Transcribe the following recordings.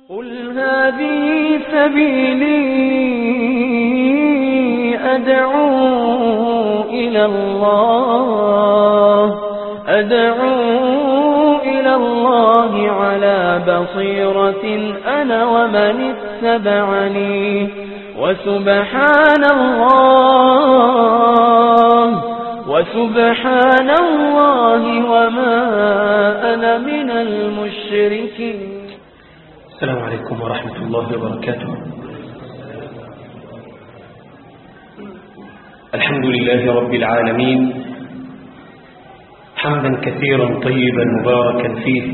قل هذه سبيلي أدعو إلى الله على بصيرة أنا ومن اتبعني وسبحان الله وما أنا من المشركين. السلام عليكم ورحمة الله وبركاته. الحمد لله رب العالمين، حمدا كثيرا طيبا مباركا فيه،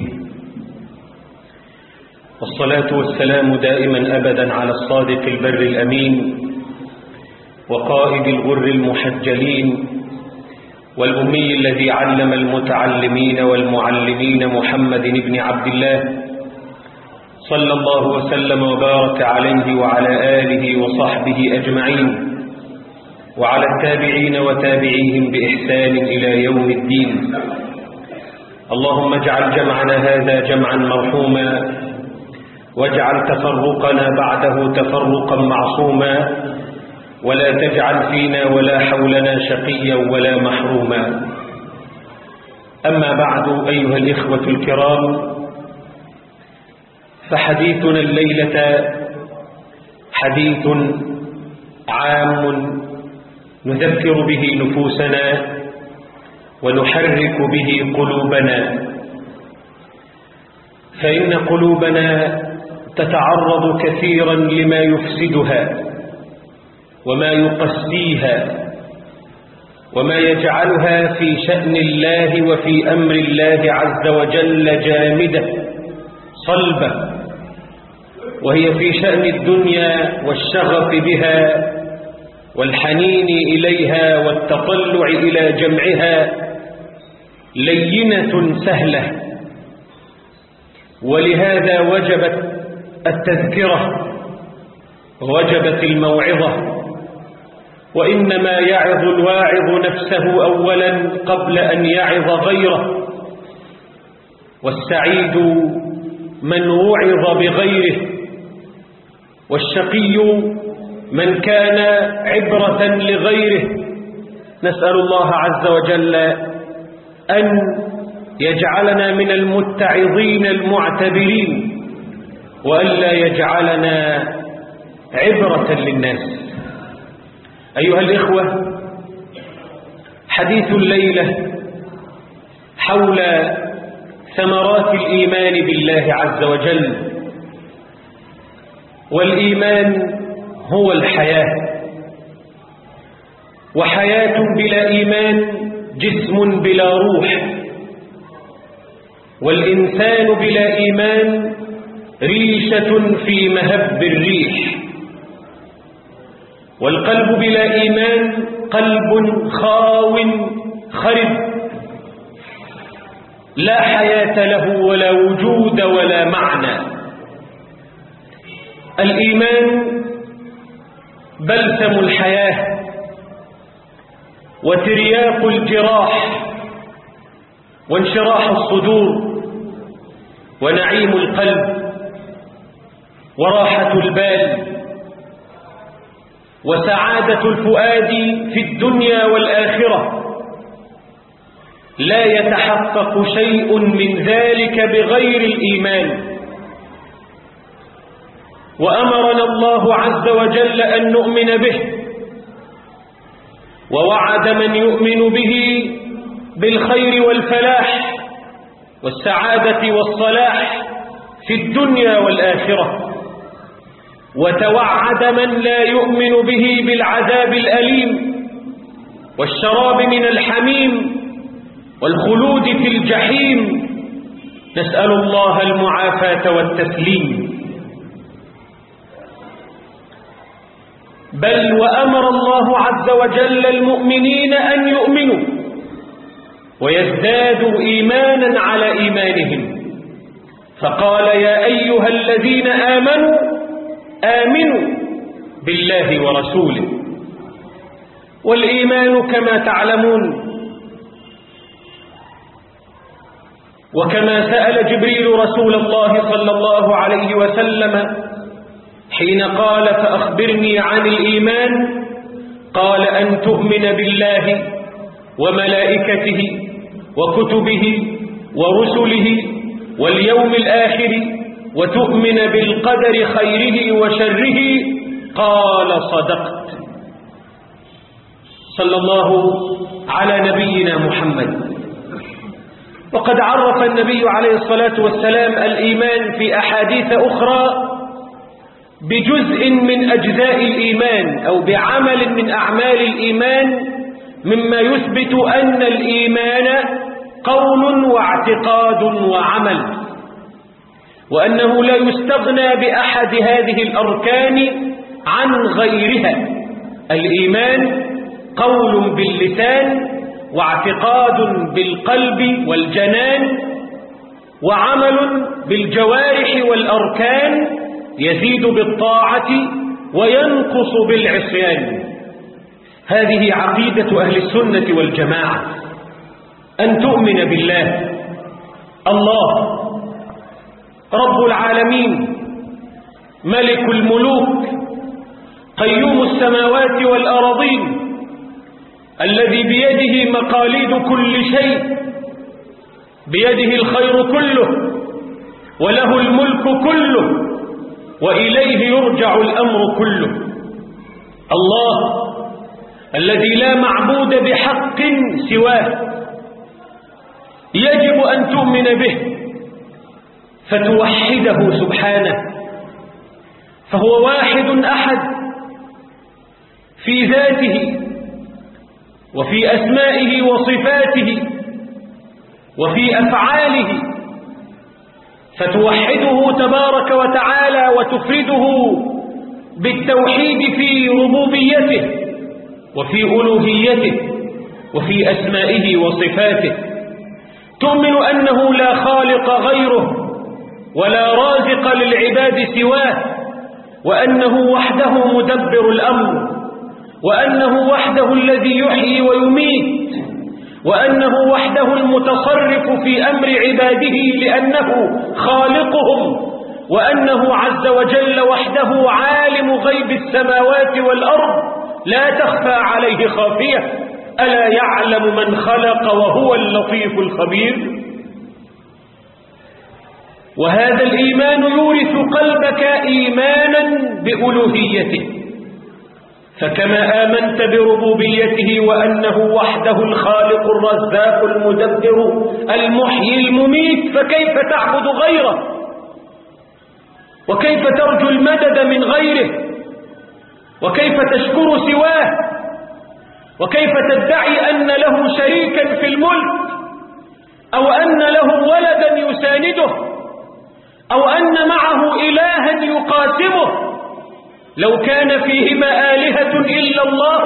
والصلاة والسلام دائما أبدا على الصادق البر الأمين وقائد الغر المحجلين والأمي الذي علم المتعلمين والمعلمين محمد بن عبد الله صلى الله وسلم وبارك عليه وعلى آله وصحبه أجمعين وعلى التابعين وتابعيهم بإحسان إلى يوم الدين. اللهم اجعل جمعنا هذا جمعا مرحوما، واجعل تفرقنا بعده تفرقا معصوما، ولا تجعل فينا ولا حولنا شقيا ولا محروما. أما بعد، أيها الإخوة الكرام، فحديثنا الليلة حديث عام نذكر به نفوسنا ونحرك به قلوبنا، فإن قلوبنا تتعرض كثيرا لما يفسدها وما يقسيها وما يجعلها في شأن الله وفي أمر الله عز وجل جامدة صلبة، وهي في شأن الدنيا والشغف بها والحنين إليها والتطلع إلى جمعها لينة سهلة. ولهذا وجبت التذكرة ووجبت الموعظة، وإنما يعظ الواعظ نفسه أولا قبل أن يعظ غيره، والسعيد من وعظ بغيره، والشقي من كان عبرة لغيره. نسأل الله عز وجل أن يجعلنا من المتعظين المعتبرين، وألا يجعلنا عبرة للناس. أيها الإخوة، حديث الليلة حول ثمرات الإيمان بالله عز وجل. والإيمان هو الحياة، وحياة بلا إيمان جسم بلا روح، والإنسان بلا إيمان ريشة في مهب الريح، والقلب بلا إيمان قلب خاو خرب لا حياة له ولا وجود ولا معنى. الإيمان بلسم الحياة وترياق الجراح وانشراح الصدور ونعيم القلب وراحة البال وسعادة الفؤاد في الدنيا والآخرة. لا يتحقق شيء من ذلك بغير الإيمان. وأمرنا الله عز وجل أن نؤمن به، ووعد من يؤمن به بالخير والفلاح والسعادة والصلاح في الدنيا والآخرة، وتوعد من لا يؤمن به بالعذاب الأليم والشراب من الحميم والخلود في الجحيم. نسأل الله المعافاة والتسليم. بل وأمر الله عز وجل المؤمنين أن يؤمنوا ويزدادوا إيمانا على إيمانهم، فقال: يا أيها الذين آمنوا آمنوا بالله ورسوله. والإيمان كما تعلمون وكما سأل جبريل رسول الله صلى الله عليه وسلم حين قال فأخبرني عن الإيمان، قال أن تؤمن بالله وملائكته وكتبه ورسله واليوم الآخر وتؤمن بالقدر خيره وشره. قال صدقت. صلى الله على نبينا محمد. وقد عرف النبي عليه الصلاة والسلام الإيمان في أحاديث أخرى بجزء من أجزاء الإيمان أو بعمل من أعمال الإيمان، مما يثبت أن الإيمان قول واعتقاد وعمل، وأنه لا يستغنى بأحد هذه الأركان عن غيرها. الإيمان قول باللسان واعتقاد بالقلب والجنان وعمل بالجوارح والأركان، يزيد بالطاعة وينقص بالعصيان. هذه عقيدة أهل السنة والجماعة، أن تؤمن بالله الله رب العالمين ملك الملوك قيوم السماوات والأراضين، الذي بيده مقاليد كل شيء، بيده الخير كله وله الملك كله وإليه يرجع الأمر كله. الله الذي لا معبود بحق سواه، يجب أن تؤمن به فتوحده سبحانه، فهو واحد أحد في ذاته وفي أسمائه وصفاته وفي أفعاله، فتوحده تبارك وتعالى وتفرده بالتوحيد في ربوبيته وفي ألوهيته وفي أسمائه وصفاته. تؤمن أنه لا خالق غيره ولا رازق للعباد سواه، وأنه وحده مدبر الأمر، وأنه وحده الذي يحيي ويميت، وأنه وحده المتصرف في أمر عباده لأنه خالقهم، وأنه عز وجل وحده عالم غيب السماوات والأرض لا تخفى عليه خافية. ألا يعلم من خلق وهو اللطيف الخبير؟ وهذا الإيمان يورث قلبك إيمانا بألوهيته، فكما آمنت بربوبيته وأنه وحده الخالق الرزاق المدبر المحيي المميت، فكيف تعبد غيره؟ وكيف ترجو المدد من غيره؟ وكيف تشكر سواه؟ وكيف تدعي أن له شريكا في الملك، أو أن له ولدا يسانده، أو أن معه إلها يقاسمه؟ لو كان فيهما آلهة إلا الله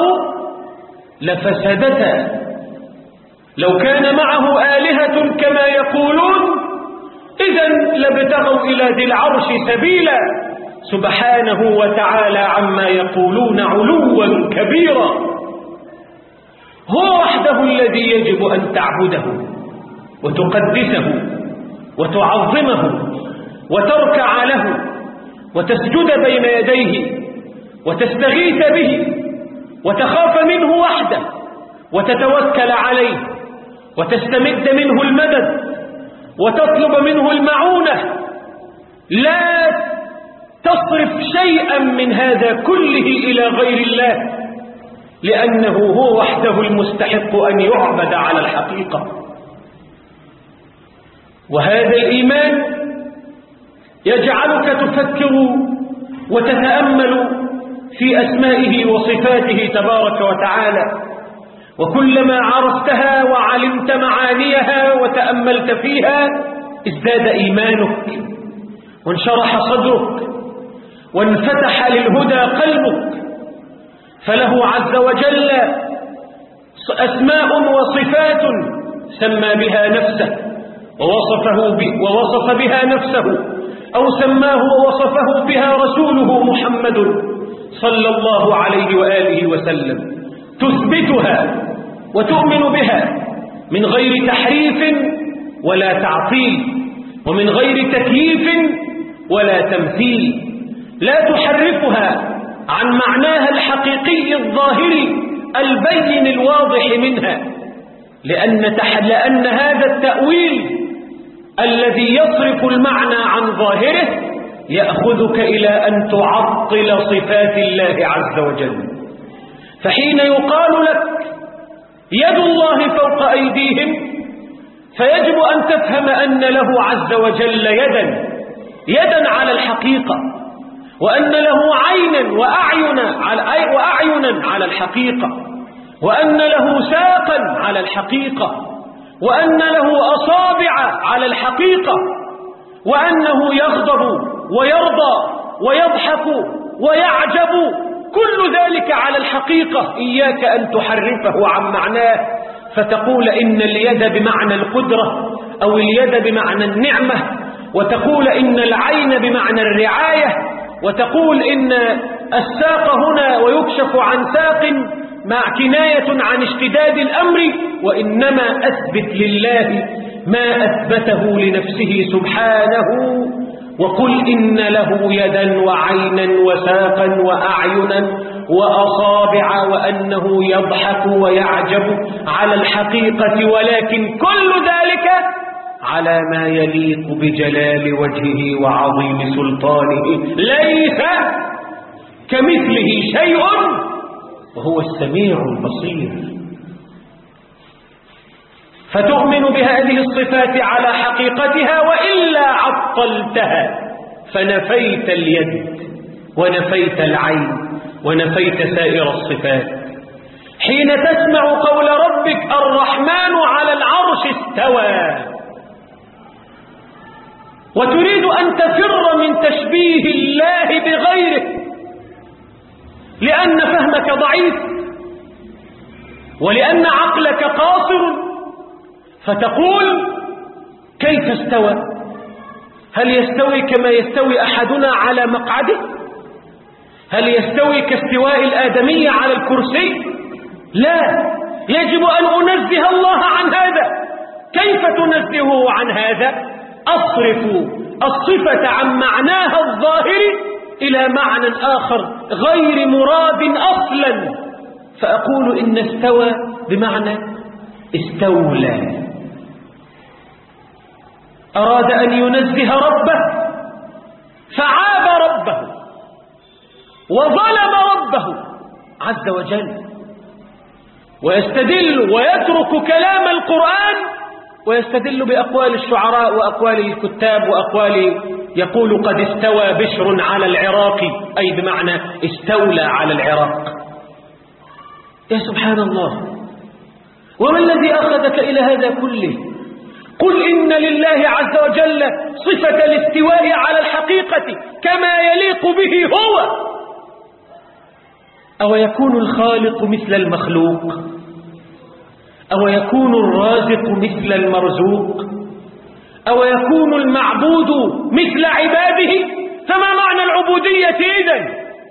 لفسدتا. لو كان معه آلهة كما يقولون إذن لابتغوا إلى ذي العرش سبيلا، سبحانه وتعالى عما يقولون علوا كبيرا. هو وحده الذي يجب أن تعبده وتقدسه وتعظمه وتركع له وتسجد بين يديه وتستغيث به وتخاف منه وحده وتتوكل عليه وتستمد منه المدد وتطلب منه المعونة. لا تصرف شيئا من هذا كله إلى غير الله، لأنه هو وحده المستحق أن يعبد على الحقيقة. وهذا الإيمان يجعلك تفكر وتتأمل في أسمائه وصفاته تبارك وتعالى، وكلما عرفتها وعلمت معانيها وتأملت فيها ازداد إيمانك وانشرح صدرك وانفتح للهدى قلبك. فله عز وجل أسماء وصفات سمى بها نفسه ووصف بها نفسه، أو سماه ووصفه بها رسوله محمد صلى الله عليه وآله وسلم. تثبتها وتؤمن بها من غير تحريف ولا تعطيل، ومن غير تكييف ولا تمثيل، لا تحرفها عن معناها الحقيقي الظاهري البين الواضح منها، لأن هذا التأويل الذي يصرف المعنى عن ظاهره يأخذك إلى أن تعطل صفات الله عز وجل. فحين يقال لك يد الله فوق أيديهم فيجب أن تفهم أن له عز وجل يدا على الحقيقة، وأن له عينا وأعينا على الحقيقة، وأن له ساقا على الحقيقة، وأن له أصابع على الحقيقة، وأنه يغضب ويرضى ويضحك ويعجب، كل ذلك على الحقيقة. إياك أن تحرفه عن معناه فتقول إن اليد بمعنى القدرة، أو اليد بمعنى النعمة، وتقول إن العين بمعنى الرعاية، وتقول إن الساق هنا ويكشف عن ساق مع كناية عن اشتداد الأمر، وإنما أثبت لله ما أثبته لنفسه سبحانه، وقل إن له يدا وعينا وساقا وأعينا وأصابع، وأنه يضحك ويعجب على الحقيقة، ولكن كل ذلك على ما يليق بجلال وجهه وعظيم سلطانه، ليس كمثله شيء وهو السميع البصير. فتؤمن بهذه الصفات على حقيقتها، وإلا عطلتها فنفيت اليد ونفيت العين ونفيت سائر الصفات. حين تسمع قول ربك الرحمن على العرش استوى، وتريد أن تفر من تشبيه الله بغيره لأن فهمك ضعيف ولأن عقلك قاصر، فتقول كيف استوى؟ هل يستوي كما يستوي أحدنا على مقعده؟ هل يستوي كاستواء الآدمية على الكرسي؟ لا، يجب أن أنزه الله عن هذا. كيف تنزهه عن هذا؟ أصرف الصفة عن معناها الظاهر إلى معنى آخر غير مراد أصلا، فأقول إن استوى بمعنى استولى. أراد أن ينزه ربه فعاب ربه وظلم ربه عز وجل، ويستدل ويترك كلام القرآن ويستدل بأقوال الشعراء وأقوال الكتاب وأقوال يقول قد استوى بشر على العراق، أي بمعنى استولى على العراق. يا سبحان الله، وما الذي أخذك إلى هذا كله؟ قل إن لله عز وجل صفة الاستواء على الحقيقة كما يليق به هو. أو يكون الخالق مثل المخلوق؟ أو يكون الرازق مثل المرزوق؟ أو يكون المعبود مثل عباده؟ فما معنى العبودية إذن؟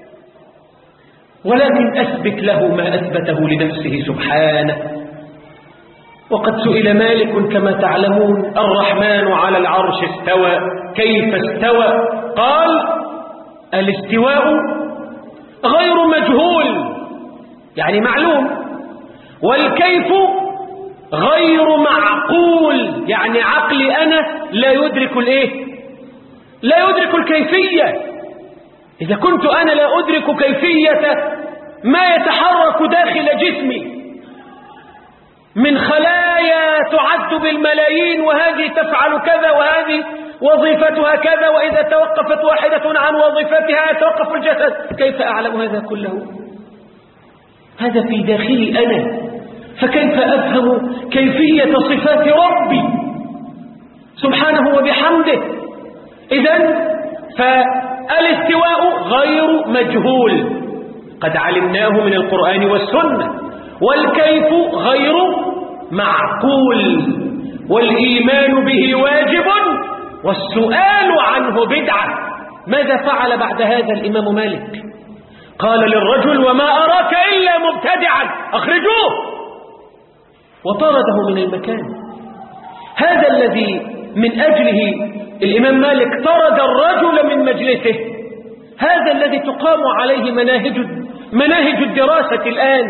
ولكن أثبت له ما أثبته لنفسه سبحانه. وقد سئل مالك كما تعلمون الرحمن على العرش استوى، كيف استوى؟ قال الاستواء غير مجهول يعني معلوم، والكيف غير معقول يعني عقلي أنا لا يدرك لا يدرك الكيفية. إذا كنت أنا لا أدرك كيفية ما يتحرك داخل جسمي من خلايا تعد بالملايين، وهذه تفعل كذا وهذه وظيفتها كذا، وإذا توقفت واحدة عن وظيفتها يتوقف الجسد، كيف أعلم هذا كله؟ هذا في داخلي أنا، فكيف أفهم كيفية صفات ربي سبحانه وبحمده؟ إذن فالاستواء غير مجهول قد علمناه من القرآن والسنة، والكيف غير معقول، والإيمان به واجب والسؤال عنه بدعة. ماذا فعل بعد هذا الإمام مالك؟ قال للرجل وما أراك إلا مبتدعا أخرجوه، وطرده من المكان. هذا الذي من أجله الإمام مالك طرد الرجل من مجلسه، هذا الذي تقام عليه مناهج الدراسة الآن.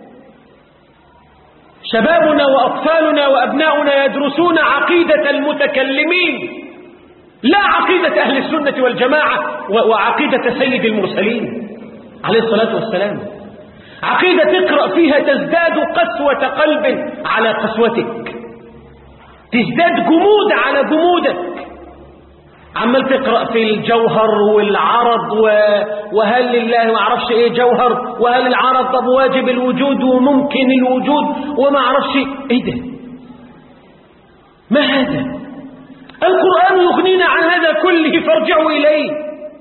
شبابنا وأطفالنا وأبناؤنا يدرسون عقيدة المتكلمين، لا عقيدة أهل السنة والجماعة وعقيدة سيد المرسلين عليه الصلاة والسلام. عقيدة تقرأ فيها تزداد قسوة قلب على قسوتك، تزداد جمود على جمودك. عمال تقرأ في الجوهر والعرض وهل لله ما اعرفش ايه جوهر، وهل العرض طب واجب الوجود وممكن الوجود وما اعرفش ايه ده. ما هذا؟ القرآن يغنينا عن هذا كله، فارجعوا إليه.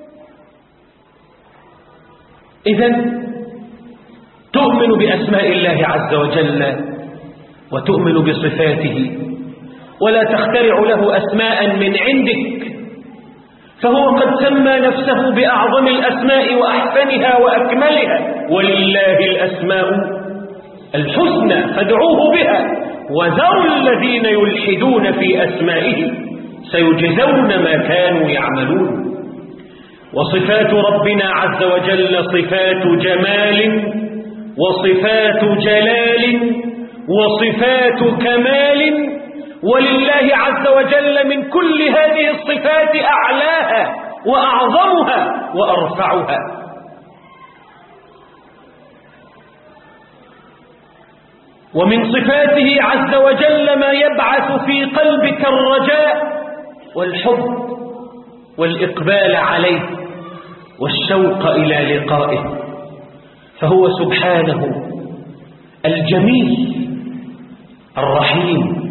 إذن تؤمن بأسماء الله عز وجل وتؤمن بصفاته، ولا تخترع له أسماء من عندك، فهو قد سمى نفسه بأعظم الأسماء وأحسنها وأكملها، ولله الأسماء الحسنى فادعوه بها وذروا الذين يلحدون في أسمائه سيجزون ما كانوا يعملون. وصفات ربنا عز وجل صفات جمال وصفات جلال وصفات كمال، ولله عز وجل من كل هذه الصفات أعلاها وأعظمها وأرفعها. ومن صفاته عز وجل ما يبعث في قلبك الرجاء والحب والإقبال عليه والشوق إلى لقائه، فهو سبحانه الجميل الرحيم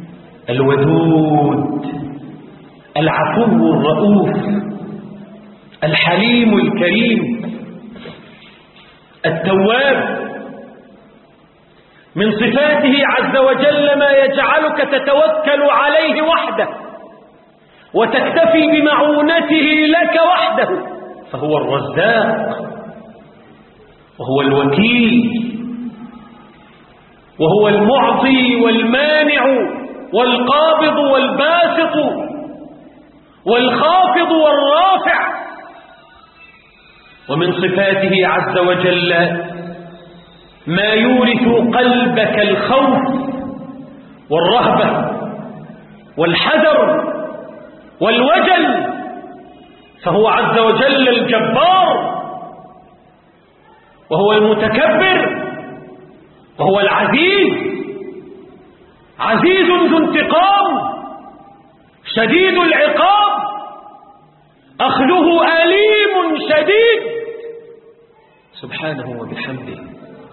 الودود العفو الرؤوف الحليم الكريم التواب. من صفاته عز وجل ما يجعلك تتوكل عليه وحده وتكتفي بمعونته لك وحده، فهو الرزاق وهو الوكيل وهو المعطي والمانع والقابض والباسط والخافض والرافع. ومن صفاته عز وجل ما يورث قلبك الخوف والرهبة والحذر والوجل، فهو عز وجل الجبار وهو المتكبر وهو العزيز، عزيز ذو انتقام شديد العقاب أخذه أليم شديد سبحانه وبحمده.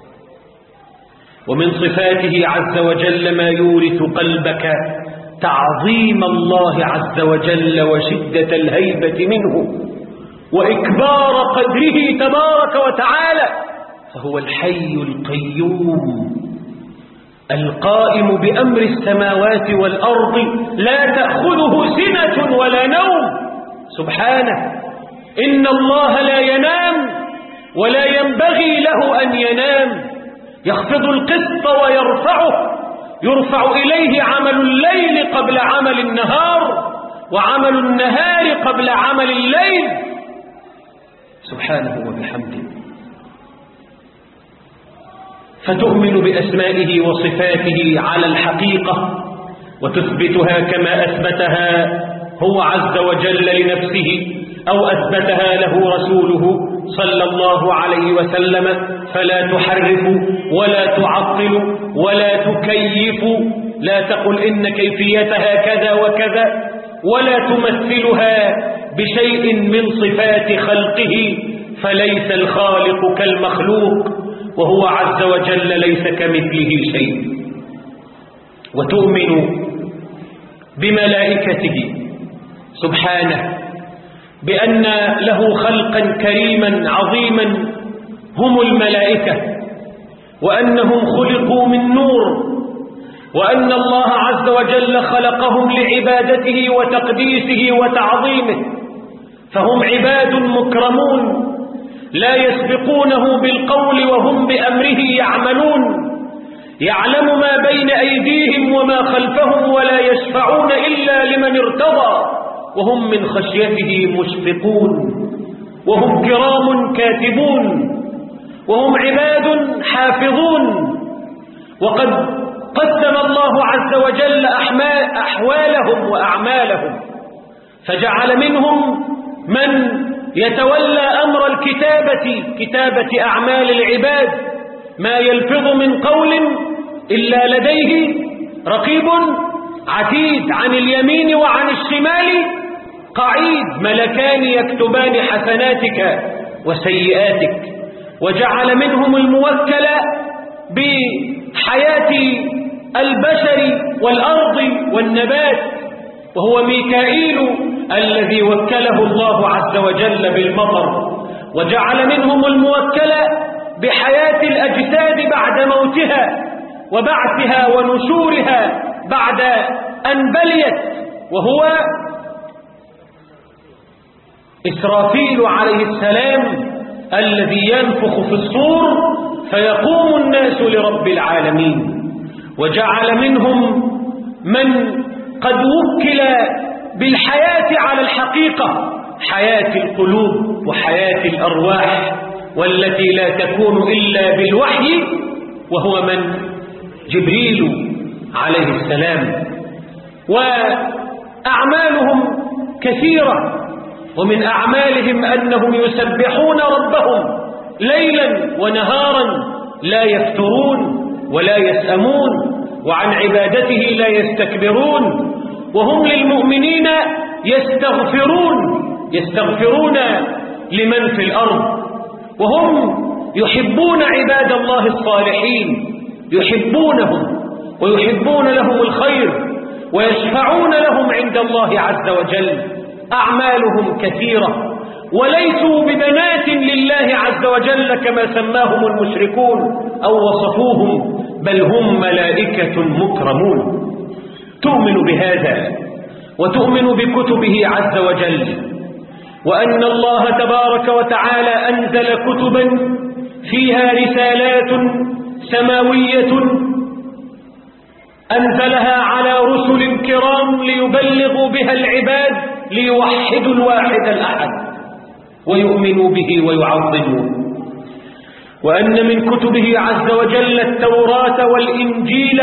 ومن صفاته عز وجل ما يورث قلبك تعظيم الله عز وجل وشدة الهيبة منه وإكبار قدره تبارك وتعالى، فهو الحي القيوم القائم بأمر السماوات والأرض لا تأخذه سنة ولا نوم سبحانه. إن الله لا ينام ولا ينبغي له أن ينام، يخفض القسط ويرفعه، يرفع إليه عمل الليل قبل عمل النهار وعمل النهار قبل عمل الليل سبحانه وبحمده. فتؤمن بأسمائه وصفاته على الحقيقة وتثبتها كما أثبتها هو عز وجل لنفسه أو أثبتها له رسوله صلى الله عليه وسلم، فلا تحرف ولا تعطل ولا تكيف، لا تقل إن كيفيتها كذا وكذا، ولا تمثلها بشيء من صفات خلقه، فليس الخالق كالمخلوق وهو عز وجل ليس كمثله شيء. وتؤمن بملائكته سبحانه بأن له خلقا كريما عظيما هم الملائكة، وأنهم خلقوا من نور، وأن الله عز وجل خلقهم لعبادته وتقديسه وتعظيمه، فهم عباد مكرمون لا يسبقونه بالقول وهم بأمره يعملون، يعلم ما بين أيديهم وما خلفهم ولا يشفعون إلا لمن ارتضى وهم من خشيته مشفقون وهم كرام كاتبون وهم عباد حافظون. وقد قسم الله عز وجل أحوالهم وأعمالهم، فجعل منهم من يتولى أمر كتابة أعمال العباد، ما يلفظ من قول إلا لديه رقيب عتيد، عن اليمين وعن الشمال قعيد، ملكان يكتبان حسناتك وسيئاتك. وجعل منهم الموكل بحياة البشر والأرض والنبات، وهو ميكائيل الذي وكله الله عز وجل بالمطر. وجعل منهم الموكل بحياة الأجساد بعد موتها وبعثها ونشورها بعد أن بليت، وهو إسرافيل عليه السلام الذي ينفخ في الصور فيقوم الناس لرب العالمين. وجعل منهم من قد وكل بالحياة على الحقيقة، حياة القلوب وحياة الأرواح، والتي لا تكون إلا بالوحي، وهو من جبريل عليه السلام. وأعمالهم كثيرة، ومن أعمالهم أنهم يسبحون ربهم ليلا ونهارا لا يفترون ولا يسأمون، وعن عبادته لا يستكبرون، وهم للمؤمنين يستغفرون لمن في الأرض، وهم يحبون عباد الله الصالحين، يحبونهم ويحبون لهم الخير ويشفعون لهم عند الله عز وجل. أعمالهم كثيرة، وليسوا ببنات لله عز وجل كما سماهم المشركون أو وصفوهم، بل هم ملائكة مكرمون. تؤمن بهذا وتؤمن بكتبه عز وجل، وأن الله تبارك وتعالى أنزل كتبا فيها رسالات سماوية أنزلها على رسل كرام ليبلغوا بها العباد ليوحدوا الواحد الأحد ويؤمنوا به ويعظموه. وأن من كتبه عز وجل التوراة والإنجيل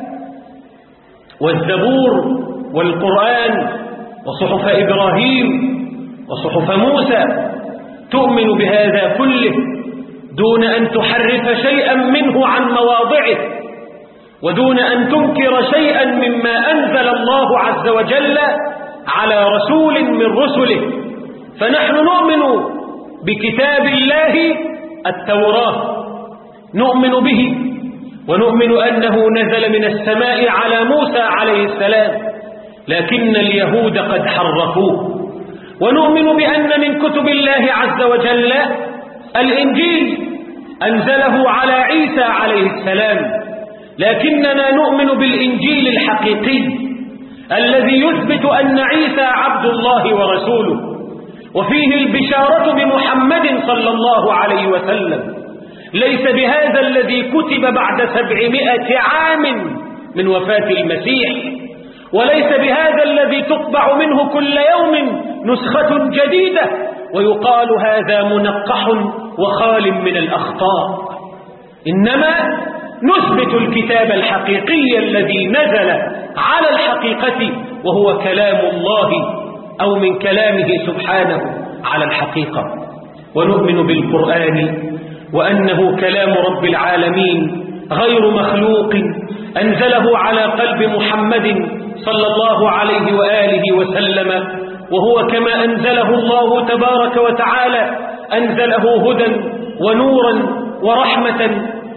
والزبور والقرآن وصحف إبراهيم وصحف موسى. تؤمن بهذا كله دون أن تحرف شيئا منه عن مواضعه، ودون أن تنكر شيئا مما أنزل الله عز وجل على رسول من رسله. فنحن نؤمن بكتاب الله التوراة، نؤمن به، ونؤمن أنه نزل من السماء على موسى عليه السلام، لكن اليهود قد حرفوه. ونؤمن بأن من كتب الله عز وجل الإنجيل أنزله على عيسى عليه السلام، لكننا نؤمن بالإنجيل الحقيقي الذي يثبت أن عيسى عبد الله ورسوله، وفيه البشارة بمحمد صلى الله عليه وسلم، ليس بهذا الذي كتب بعد 700 عام من وفاة المسيح، وليس بهذا الذي تطبع منه كل يوم نسخة جديدة ويقال هذا منقح وخال من الأخطاء. إنما نثبت الكتاب الحقيقي الذي نزل على الحقيقة، وهو كلام الله أو من كلامه سبحانه على الحقيقة. ونؤمن بالقرآن وأنه كلام رب العالمين غير مخلوق، أنزله على قلب محمد صلى الله عليه وآله وسلم، وهو كما أنزله الله تبارك وتعالى أنزله هدى ونورا ورحمة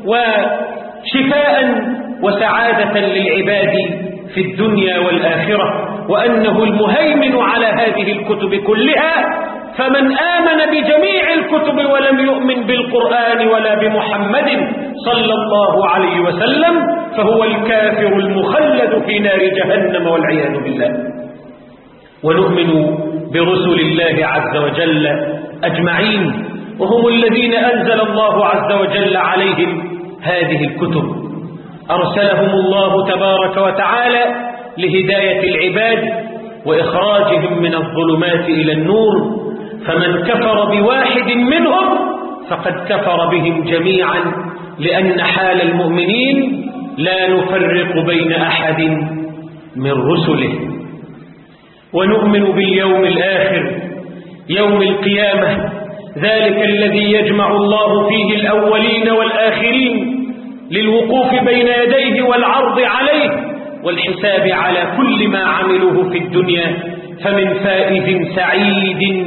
وشفاء وسعادة للعباد في الدنيا والآخرة، وأنه المهيمن على هذه الكتب كلها. فمن آمن بجميع الكتب ولم يؤمن بالقرآن ولا بمحمد صلى الله عليه وسلم فهو الكافر المخلد في نار جهنم والعياذ بالله. ونؤمن برسل الله عز وجل أجمعين، وهم الذين أنزل الله عز وجل عليهم هذه الكتب. أرسلهم الله تبارك وتعالى لهداية العباد وإخراجهم من الظلمات إلى النور، فمن كفر بواحد منهم فقد كفر بهم جميعا، لأن حال المؤمنين لا نفرق بين أحد من رسله. ونؤمن باليوم الآخر، يوم القيامة، ذلك الذي يجمع الله فيه الأولين والآخرين للوقوف بين يديه والعرض عليه والحساب على كل ما عملوه في الدنيا، فمن فائز سعيد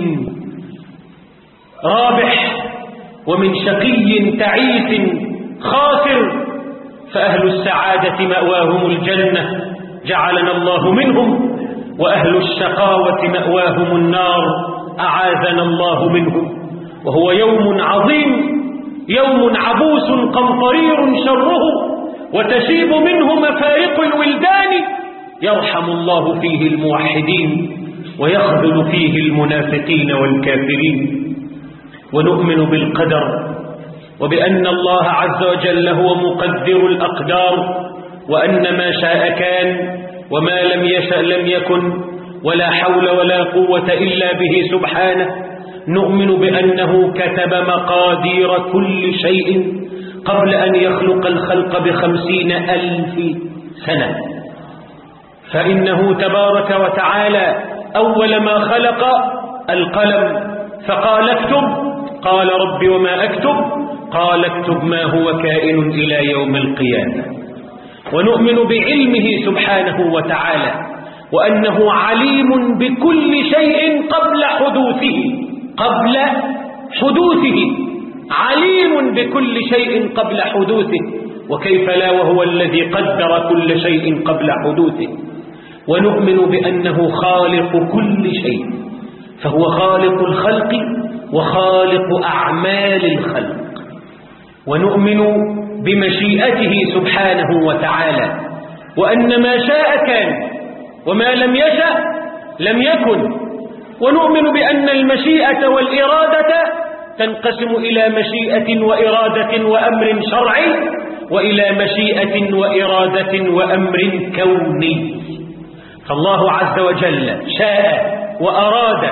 رابح ومن شقي تعيس خاسر. فأهل السعادة مأواهم الجنة جعلنا الله منهم، وأهل الشقاوة مأواهم النار أعاذنا الله منهم. وهو يوم عظيم، يوم عبوس قمطرير شره، وتشيب منه مفارق الولدان، يرحم الله فيه الموحدين ويخذل فيه المنافقين والكافرين. ونؤمن بالقدر، وبأن الله عز وجل هو مقدر الأقدار، وأن ما شاء كان وما لم يشأ لم يكن، ولا حول ولا قوة إلا به سبحانه. نؤمن بأنه كتب مقادير كل شيء قبل أن يخلق الخلق ب50,000 سنة، فإنه تبارك وتعالى أول ما خلق القلم فقال اكتب، قال رب وما أكتب؟ قال اكتب ما هو كائن إلى يوم القيامة. ونؤمن بعلمه سبحانه وتعالى، وأنه عليم بكل شيء قبل حدوثه، قبل حدوثه، عليم بكل شيء قبل حدوثه، وكيف لا وهو الذي قدر كل شيء قبل حدوثه. ونؤمن بأنه خالق كل شيء، فهو خالق الخلق وخالق أعمال الخلق. ونؤمن بمشيئته سبحانه وتعالى، وأن ما شاء كان وما لم يشأ لم يكن. ونؤمن بأن المشيئة والإرادة تنقسم إلى مشيئة وإرادة وأمر شرعي، وإلى مشيئة وإرادة وأمر كوني. فالله عز وجل شاء وأراد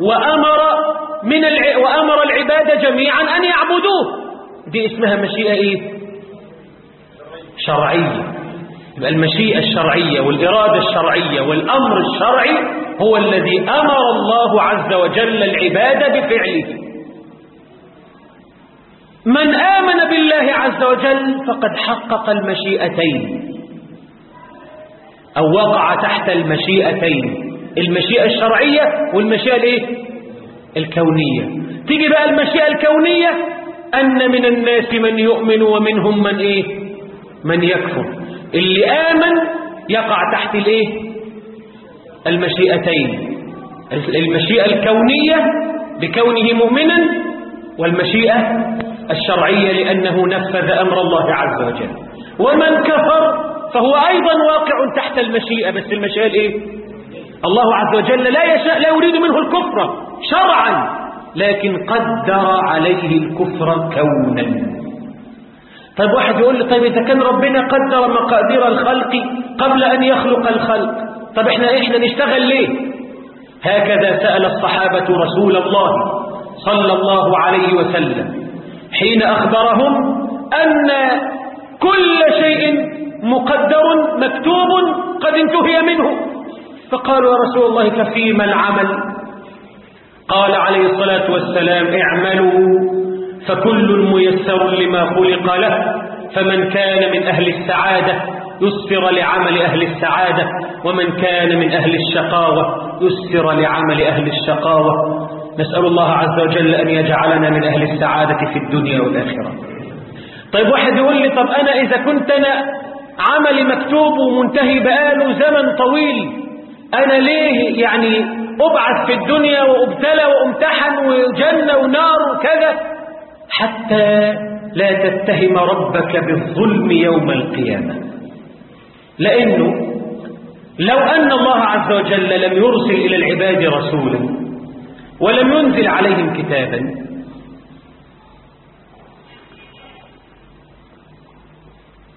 وأمر العباد جميعا أن يعبدوه، دي اسمها مشيئة إيه؟ شرعية. يبقى المشيئة الشرعية والإرادة الشرعية والأمر الشرعي هو الذي أمر الله عز وجل العباد بفعله. من آمن بالله عز وجل فقد حقق المشيئتين، أو وقع تحت المشيئتين، المشيئة الشرعية والمشيئة الإيه؟ الكونية. تيجي بقى المشيئة الكونية، أن من الناس من يؤمن ومنهم من إيه؟ من يكفر. اللي آمن يقع تحت الإيه؟ المشيئتين، المشيئة الكونية بكونه مؤمنا، والمشيئة الشرعية لأنه نفذ أمر الله عز وجل. ومن كفر فهو أيضا واقع تحت المشيئة، بس المشيئة الإيه؟ الله عز وجل لا يشاء، لا يريد منه الكفر شرعا، لكن قدر عليه الكفر كونا. طيب واحد يقول لي طيب إذا كان ربنا قدر مقادير الخلق قبل أن يخلق الخلق، طب إحنا نشتغل ليه؟ هكذا سأل الصحابة رسول الله صلى الله عليه وسلم حين أخبرهم أن كل شيء مقدر مكتوب قد انتهي منه، فقالوا يا رسول الله ففيما العمل؟ قال عليه الصلاة والسلام اعملوا فكل ميسر لما خلق له، فمن كان من أهل السعادة يسر لعمل أهل السعادة، ومن كان من أهل الشقاوة يسر لعمل أهل الشقاوة. نسأل الله عز وجل أن يجعلنا من أهل السعادة في الدنيا والآخرة. طيب واحد يقول لي طب أنا إذا كنت أنا عملي مكتوب ومنتهي بقاله زمن طويل، أنا ليه يعني أبعث في الدنيا وأبتلى وأمتحن وجنة ونار وكذا؟ حتى لا تتهم ربك بالظلم يوم القيامة، لأنه لو أن الله عز وجل لم يرسل إلى العباد رسولا ولم ينزل عليهم كتابا،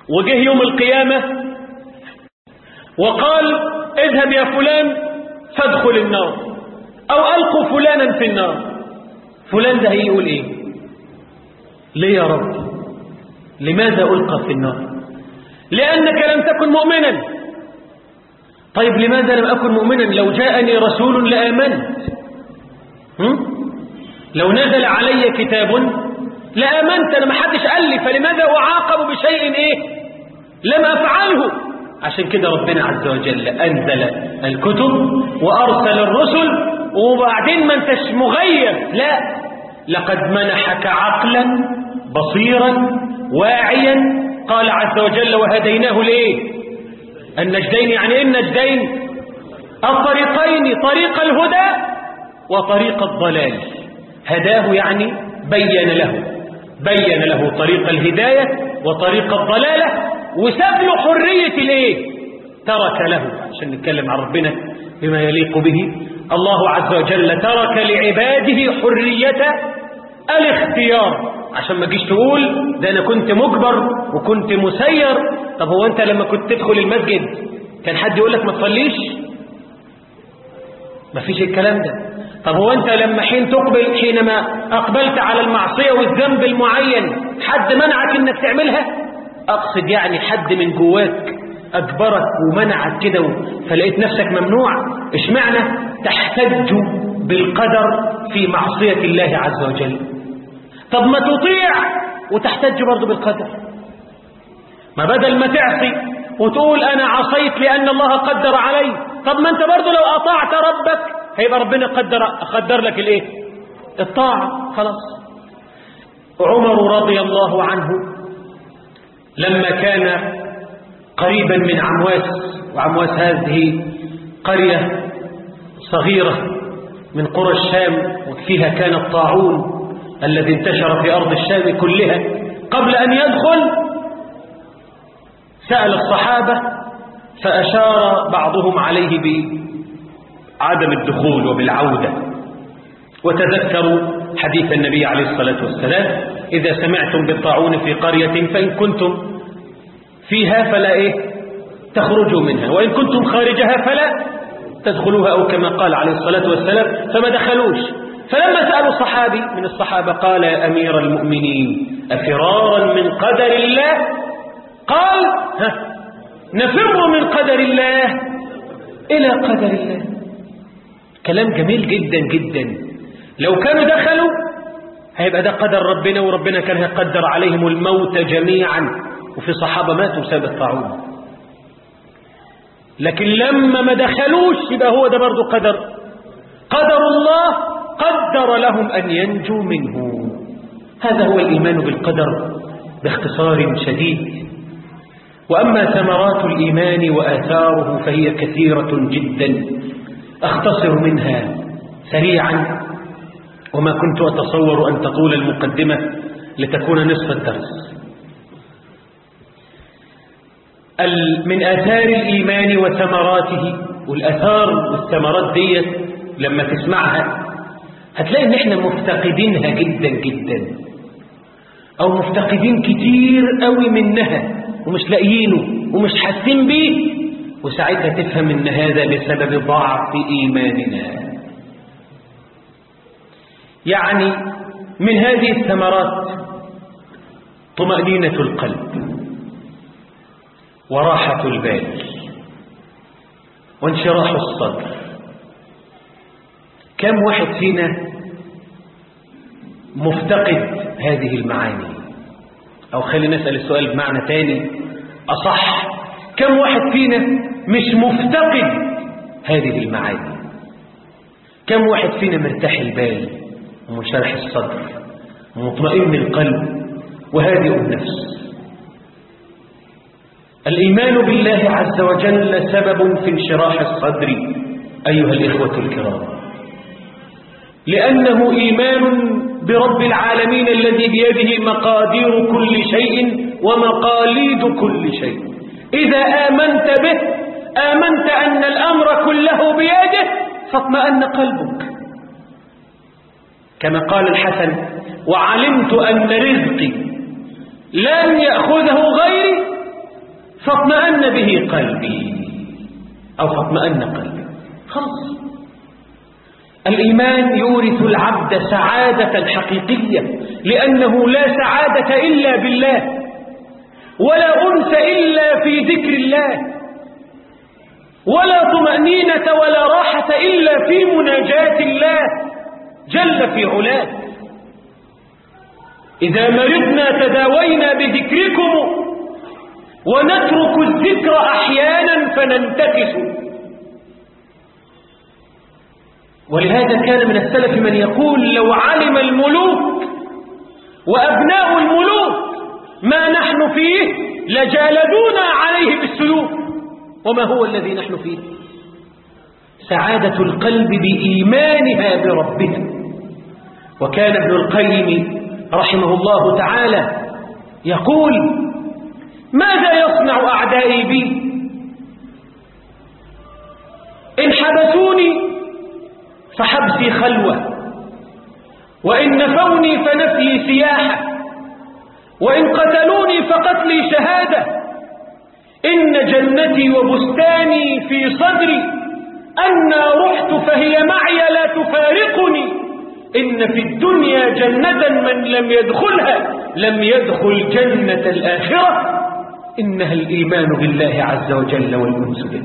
وجه يوم القيامة وقال اذهب يا فلان فادخل النار أو ألقوا فلانا في النار، فلان ده هيقول إيه؟ ليه يا رب؟ لماذا ألقى في النار؟ لأنك لم تكن مؤمنا. طيب لماذا لم أكن مؤمنا؟ لو جاءني رسول لآمنت، لو نزل علي كتاب لآمنت، أنا ما حدش قال لي، فلماذا أعاقب بشيء إيه لم أفعله؟ عشان كده ربنا عز وجل أنزل الكتب وأرسل الرسل، وبعدين ما انتش مغير، لا، لقد منحك عقلا بصيرا واعيا. قال عز وجل وهديناه ليه النجدين. يعني ايه النجدين؟ الطريقين، طريق الهدى وطريق الضلال. هداه يعني بين له طريق الهداية وطريق الضلالة، وساب له حرية الايه؟ ترك له، عشان نتكلم عن ربنا بما يليق به. الله عز وجل ترك لعباده حرية الاختيار، عشان ما تجيش تقول ده انا كنت مجبر وكنت مسير. طب هو انت لما كنت تدخل المسجد كان حد يقول لك ما تصليش؟ ما فيش الكلام ده. طب هو انت لما حينما اقبلت على المعصية والذنب المعين حد منعك انك تعملها؟ اقصد يعني حد من جواك اجبرك ومنعك كده فلقيت نفسك ممنوع. اشمعنى تحتج بالقدر في معصية الله عز وجل؟ طب ما تطيع وتحتج برضو بالقدر، ما بدل ما تعصي وتقول انا عصيت لان الله قدر علي، طب ما انت برضو لو اطعت ربك هيبقى ربنا قدر لك الايه؟ الطاعة. خلاص. عمر رضي الله عنه لما كان قريبا من عمواس، وعمواس هذه قرية صغيرة من قرى الشام، وفيها كان الطاعون الذي انتشر في أرض الشام كلها. قبل أن يدخل سأل الصحابة فأشار بعضهم عليه بعدم الدخول وبالعودة، وتذكروا حديث النبي عليه الصلاة والسلام: إذا سمعتم بالطاعون في قرية فإن كنتم فيها فلا تخرجوا منها، وإن كنتم خارجها فلا تدخلوها، أو كما قال عليه الصلاة والسلام. فما دخلوش. فلما سألوا صحابي من الصحابة قال: يا أمير المؤمنين أفرارا من قدر الله؟ قال: نفر من قدر الله إلى قدر الله. كلام جميل جدا جدا. لو كانوا دخلوا هيبقى ده قدر ربنا، وربنا كان هيقدر عليهم الموت جميعا، وفي صحابة ماتوا بسبب الطاعون. لكن لما ما دخلوش يبقى هو ده برضو قدر الله، قدر لهم أن ينجوا منه. هذا هو الإيمان بالقدر باختصار شديد. وأما ثمرات الإيمان وآثاره فهي كثيرة جدا، أختصر منها سريعا، وما كنت أتصور أن تطول المقدمة لتكون نصف الدرس. من آثار الإيمان وثمراته، والآثار والثمرات دي لما تسمعها هتلاقي ان احنا مفتقدينها جدا جدا، او مفتقدين كتير قوي منها ومش لاقيينه ومش حاسين بيه، وساعتها تفهم ان هذا بسبب ضعف ايماننا. يعني من هذه الثمرات طمأنينة القلب وراحة البال وانشراح الصدر. كم واحد فينا مفتقد هذه المعاني؟ أو خلينا نسأل السؤال بمعنى تاني أصح: كم واحد فينا مش مفتقد هذه المعاني؟ كم واحد فينا مرتاح البال ومنشرح الصدر ومطمئن القلب وهادئ النفس؟ الإيمان بالله عز وجل سبب في انشراح الصدر أيها الإخوة الكرام، لأنه إيمان برب العالمين الذي بيده مقادير كل شيء ومقاليد كل شيء. إذا آمنت به آمنت أن الأمر كله بيده فاطمأن قلبك. كما قال الحسن: وعلمت أن رزقي لن يأخذه غيري فاطمأن به قلبي أو فاطمأن قلبي. خلاص. الإيمان يورث العبد سعادة حقيقية، لأنه لا سعادة إلا بالله، ولا أنس إلا في ذكر الله، ولا طمأنينة ولا راحة إلا في مناجاة الله جل في علاه. إذا مرضنا تداوينا بذكركم ونترك الذكر أحيانا فننتكس. ولهذا كان من السلف من يقول: لو علم الملوك وأبناء الملوك ما نحن فيه لجالدونا عليه بالسيوف. وما هو الذي نحن فيه؟ سعادة القلب بإيمانها بربها. وكان ابن القيم رحمه الله تعالى يقول: ماذا يصنع أعدائي بي؟ إن حبسوني فحبسي خلوة، وإن نفوني فنفي سياحة، وإن قتلوني فقتلي شهادة. إن جنتي وبستاني في صدري، أنا رحت فهي معي لا تفارقني. إن في الدنيا جنة من لم يدخلها لم يدخل جنة الآخرة، إنها الإيمان بالله عز وجل والأنس به.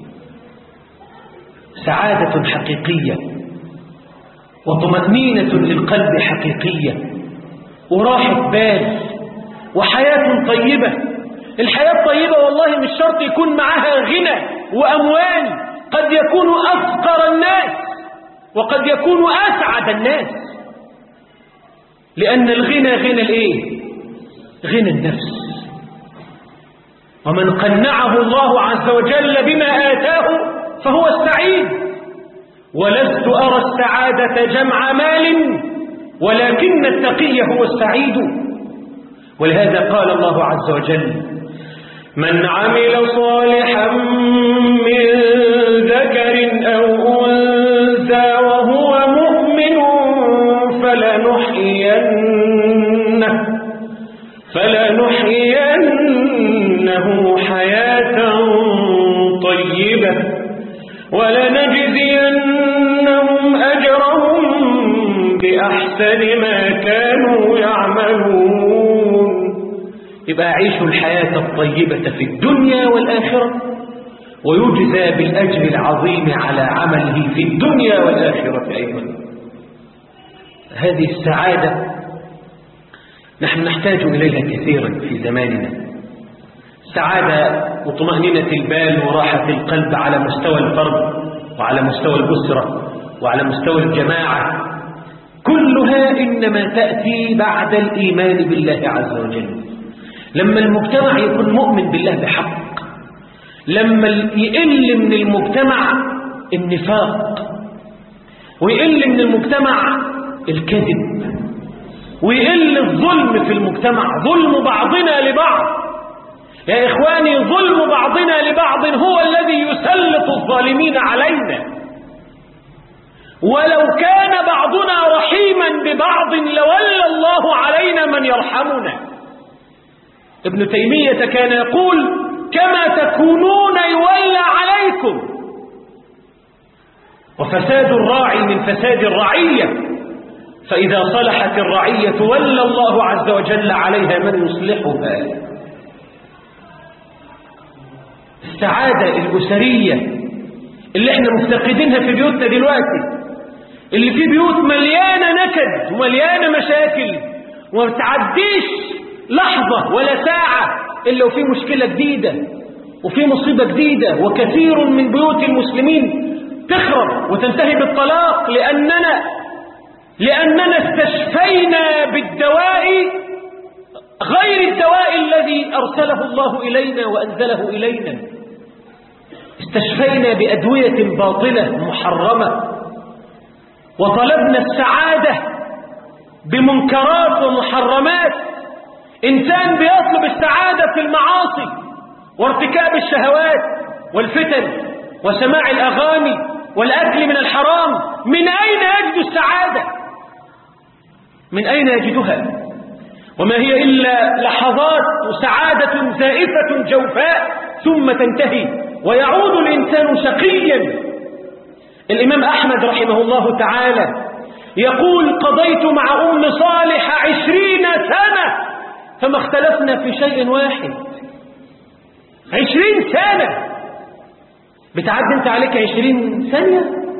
سعادة حقيقية وطمأنينة للقلب حقيقية وراحة بال وحياة طيبة. الحياة الطيبة والله مش شرط يكون معها غنى وأموال، قد يكون أفقر الناس وقد يكون أسعد الناس، لأن الغنى غنى الإيه؟ غنى النفس. ومن قنعه الله عز وجل بما آتاه فهو السعيد. ولست أرى السعادة جمع مال، ولكن التقي هو السعيد. ولهذا قال الله عز وجل: من عمل صالحا من ذكر أو أنثى وهو مؤمن فلنحيينه حياة طيبة ولنجزينهم أجرهم بأحسن ما كانوا يعملون. يبقى عيش الحياة الطيبة في الدنيا والآخرة، ويجزى بالأجر العظيم على عمله في الدنيا والآخرة أيضا. هذه السعادة نحن نحتاج إليها كثيرا في زماننا. سعادة وطمأنينة البال وراحة القلب على مستوى الفرد وعلى مستوى الأسرة وعلى مستوى الجماعة، كلها إنما تأتي بعد الإيمان بالله عز وجل. لما المجتمع يكون مؤمن بالله بحق، لما يقل من المجتمع النفاق، ويقل من المجتمع الكذب، ويقل الظلم في المجتمع، ظلم بعضنا لبعض. يا إخواني، ظلم بعضنا لبعض هو الذي يسلط الظالمين علينا. ولو كان بعضنا رحيما ببعض لولى الله علينا من يرحمنا. ابن تيمية كان يقول: كما تكونون يولى عليكم. وفساد الراعي من فساد الرعية، فإذا صلحت الرعية ولى الله عز وجل عليها من يصلحها. السعادة الأسرية اللي احنا مفتقدينها في بيوتنا دلوقتي، اللي في بيوت مليانة نكد ومليانة مشاكل، وما تعديش لحظة ولا ساعة إلا وفي مشكلة جديدة وفي مصيبة جديدة. وكثير من بيوت المسلمين تخرب وتنتهي بالطلاق لأننا استشفينا بالدواء غير الدواء الذي أرسله الله إلينا وأنزله إلينا. استشفينا بأدوية باطلة محرمة، وطلبنا السعادة بمنكرات ومحرمات. إنسان بيطلب السعادة في المعاصي وارتكاب الشهوات والفتن وسماع الأغاني والأكل من الحرام. من أين يجد السعادة؟ من أين يجدها؟ وما هي إلا لحظات وسعادة زائفة جوفاء ثم تنتهي ويعود الإنسان شقيا. الإمام أحمد رحمه الله تعالى يقول: قضيت مع أم صالح 20 سنة فما اختلفنا في شيء واحد. 20 سنة بتعدي انت عليك 20 ثانية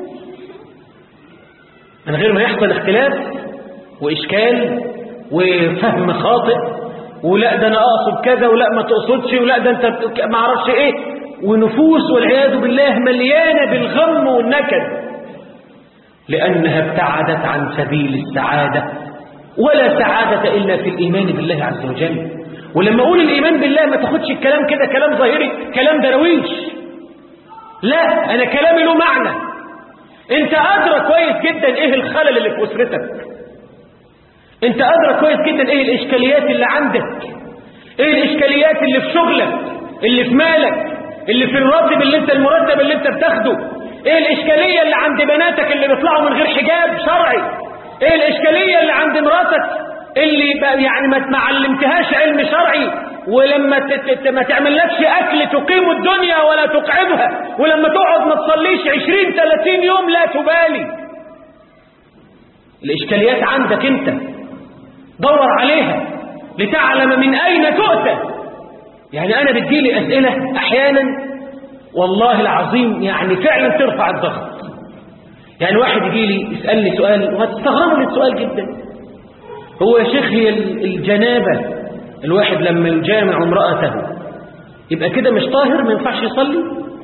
من غير ما يحصل اختلاف وإشكال وفهم خاطئ، ولا ده أنا أقصد كذا ولا ما تقصدش ولا ده أنت ما عرفش إيه، ونفوس والعياذ بالله مليانة بالغم والنكد لأنها ابتعدت عن سبيل السعادة. ولا سعادة إلا في الإيمان بالله عز وجل. ولما أقول الإيمان بالله ما تاخدش الكلام كده كلام ظاهري، كلام درويش، لا، أنا كلامي له معنى. أنت أدرى كويس جدا إيه الخلل اللي في أسرتك، أنت أدرى كويس جدا إيه الإشكاليات اللي عندك، إيه الإشكاليات اللي في شغلك، اللي في مالك، اللي في الراتب المرتب اللي أنت بتاخده، إيه الإشكالية اللي عند بناتك اللي بيطلعوا من غير حجاب شرعي، إيه الإشكالية اللي عند مراتك اللي يعني ما علمتهاش علم شرعي، ولما ما تعملكش أكل تقيم الدنيا ولا تقعدها، ولما تقعد ما تصليش 20-30 يوم لا تبالي. الإشكاليات عندك أنت، دور عليها لتعلم من أين تؤتى. يعني أنا بتجيلي أسئلة أحيانا والله العظيم يعني فعلا ترفع الضغط. يعني واحد يجيلي يسألني سؤال وهتستغربوا من السؤال جدا: هو يا شيخ هي الجنابة الواحد لما يجامع امرأته يبقى كده مش طاهر ما ينفعش يصلي؟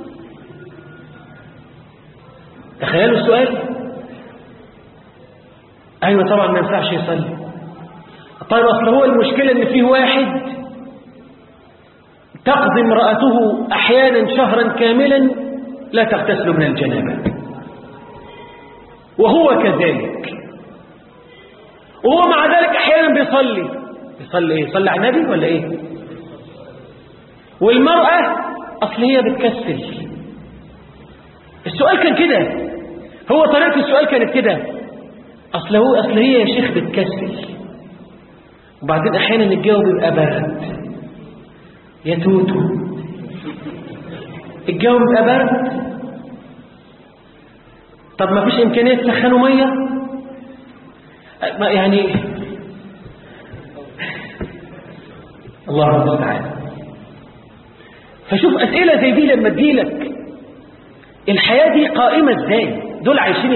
تخيلوا السؤال. أيوة طبعا ما ينفعش يصلي. طيب أصل هو المشكلة إن فيه واحد تقضي امرأته أحيانا شهرا كاملا لا تغتسل من الجنابة، وهو كذلك، وهو مع ذلك أحيانا بيصلي إيه؟ يصلي على النبي ولا إيه؟ والمرأة أصل هي بتكسل. السؤال كان كده، هو طريقة السؤال كانت كده: أصل هي يا شيخ بتكسل. وبعدين أحيانا الجو بيبقى برد يا توتو، الجو بيبقى برد، طب ما فيش إمكانية تسخنوا مية؟ يعني الله المستعان. فشوف أسئلة زي دي لما تجيلك، الحياة دي قائمة ازاي؟ دول عايشين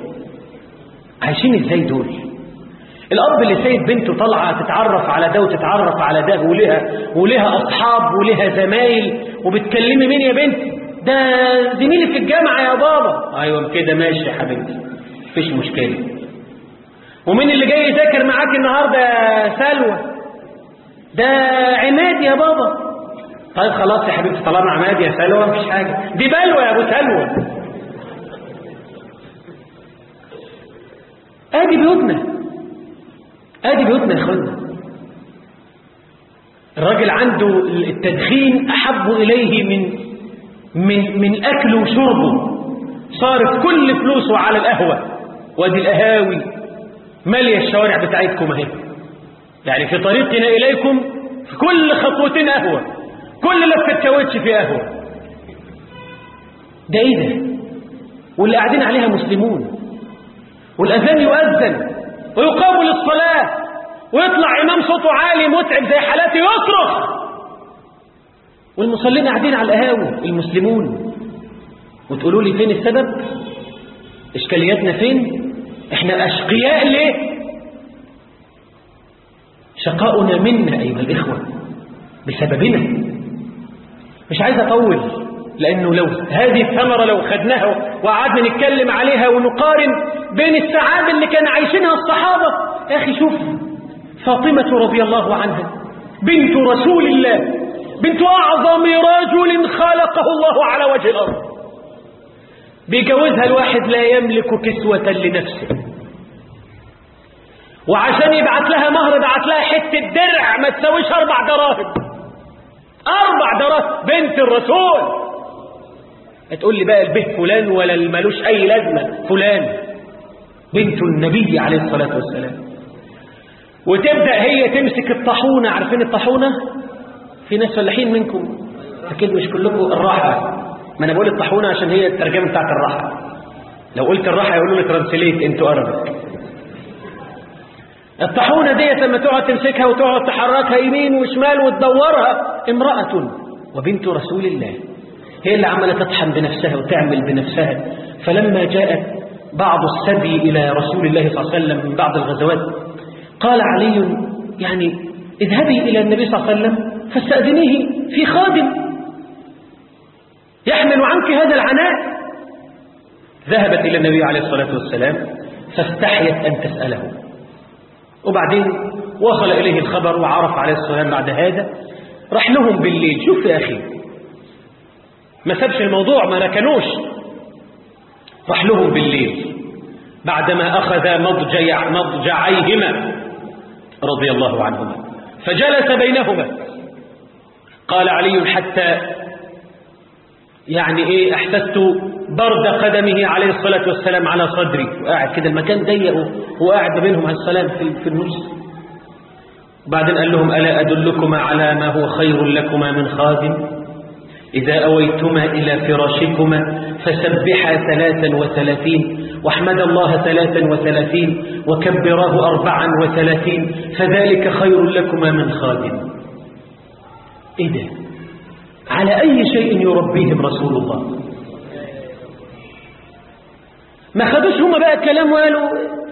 ازاي دول؟ الأب اللي سايب بنته طالعة تتعرف على ده وتتعرف على ده، ولها أصحاب ولها زمايل، وبتكلمي مين يا بنتي؟ ده زميلي في الجامعة يا بابا. أيوة كده ماشي يا حبيبتي مفيش مشكلة. ومين اللي جاي يذاكر معاك النهاردة يا سلوى؟ ده عماد يا بابا. طيب خلاص يا حبيبتي طالما عماد يا سلوى مفيش حاجة، دي بلوى يا أبو سلوى. ادي بيوتنا يا اخوانا. الراجل عنده التدخين احب اليه من اكله وشربه، صارف كل فلوسه على القهوه، وادي القهاوي ماليه الشوارع بتاعتكم اهي. يعني في طريقنا اليكم في كل خطوتين قهوه، كل لفه كاوتش في قهوه. ده ايه ده؟ واللي قاعدين عليها مسلمون، والأذان يؤذن ويقام للصلاة، ويطلع إمام صوته عالي متعب زي حالاتي يصرخ، والمصلين قاعدين على القهاوي المسلمون. وتقولوا لي فين السبب؟ إشكالياتنا فين؟ إحنا أشقياء ليه؟ شقاؤنا منا أيها الإخوة بسببنا. مش عايز أطول، لأنه لو هذه الثمرة لو خدناها وقعدنا نتكلم عليها ونقارن بين السعادة اللي كان عايشينها الصحابة. يا أخي شوف فاطمة رضي الله عنها بنت رسول الله، بنت أعظم رجل خلقه الله على وجه الأرض، بيجوزها الواحد لا يملك كسوة لنفسه، وعشان يبعت لها مهر بعت لها حتة درع ما تسويش 4 دراهم. 4 دراهم بنت الرسول. هتقول لي بقى البه فلان ولا المالوش أي لازمة فلان، بنت النبي عليه الصلاة والسلام. وتبدأ هي تمسك الطاحونة. عارفين الطاحونة؟ في ناس فلاحين منكم أكيد، مش كلكم. الراحة، ما أنا بقول الطاحونة عشان هي الترجمة بتاعت الراحة. لو قلت الراحة يقولوا لي ترانسليت انتوا أربك. الطاحونة ديت لما تقعد تمسكها وتقعد تحركها يمين وشمال وتدورها، امرأة وبنت رسول الله هي اللي عملت تطحن بنفسها وتعمل بنفسها. فلما جاءت بعض السبي إلى رسول الله صلى الله عليه وسلم من بعض الغزوات، قال علي يعني اذهبي إلى النبي صلى الله عليه وسلم فاستأذنيه في خادم يحمل عنك هذا العناء. ذهبت إلى النبي عليه الصلاة والسلام فاستحيت أن تسأله، وبعدين وصل إليه الخبر وعرف عليه الصلاة والسلام بعد هذا. راح لهم بالليل. شوف يا أخي، ما سابش الموضوع، ما ركنوش. راح لهم بالليل بعدما أخذ مضجعيهما رضي الله عنهما، فجلس بينهما. قال علي حتى يعني إيه أحسست برد قدمه عليه الصلاة والسلام على صدري، وقاعد كده المكان ضيق وقاعد بينهم عليه السلام في النص. بعدين قال لهم ألا أدلكما على ما هو خير لكما من خادم؟ إذا أويتما إلى فراشكما فسبحا 33 واحمد الله 33 وكبراه 34 فذلك خير لكما من خادم. إيه ده؟ على أي شيء يربيهم رسول الله؟ ما خدوش هما بقى الكلام وقالوا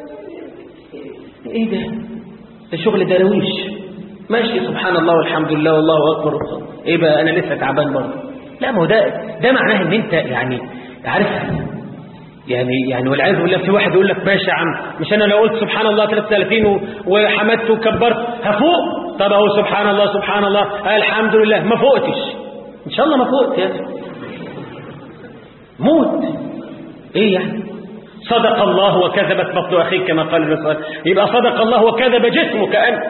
إيه ده؟ ده شغل درويش ماشي، سبحان الله والحمد لله والله أكبر. إيه بقى أنا لسه تعبان برضه؟ لا، ما هو ده معناه إن أنت يعني عارف يعني والعياذ بالله. في واحد يقول لك ماشي يا عم، مش أنا لو قلت سبحان الله 33 وحمدت وكبرت هفوق؟ طب أهو سبحان الله سبحان الله الحمد لله ما فوقتش. إن شاء الله ما فوقت يا أخي، موت. إيه يعني؟ صدق الله وكذبت بطن أخيك كما قال الرسول. يبقى صدق الله وكذب جسمك أنت.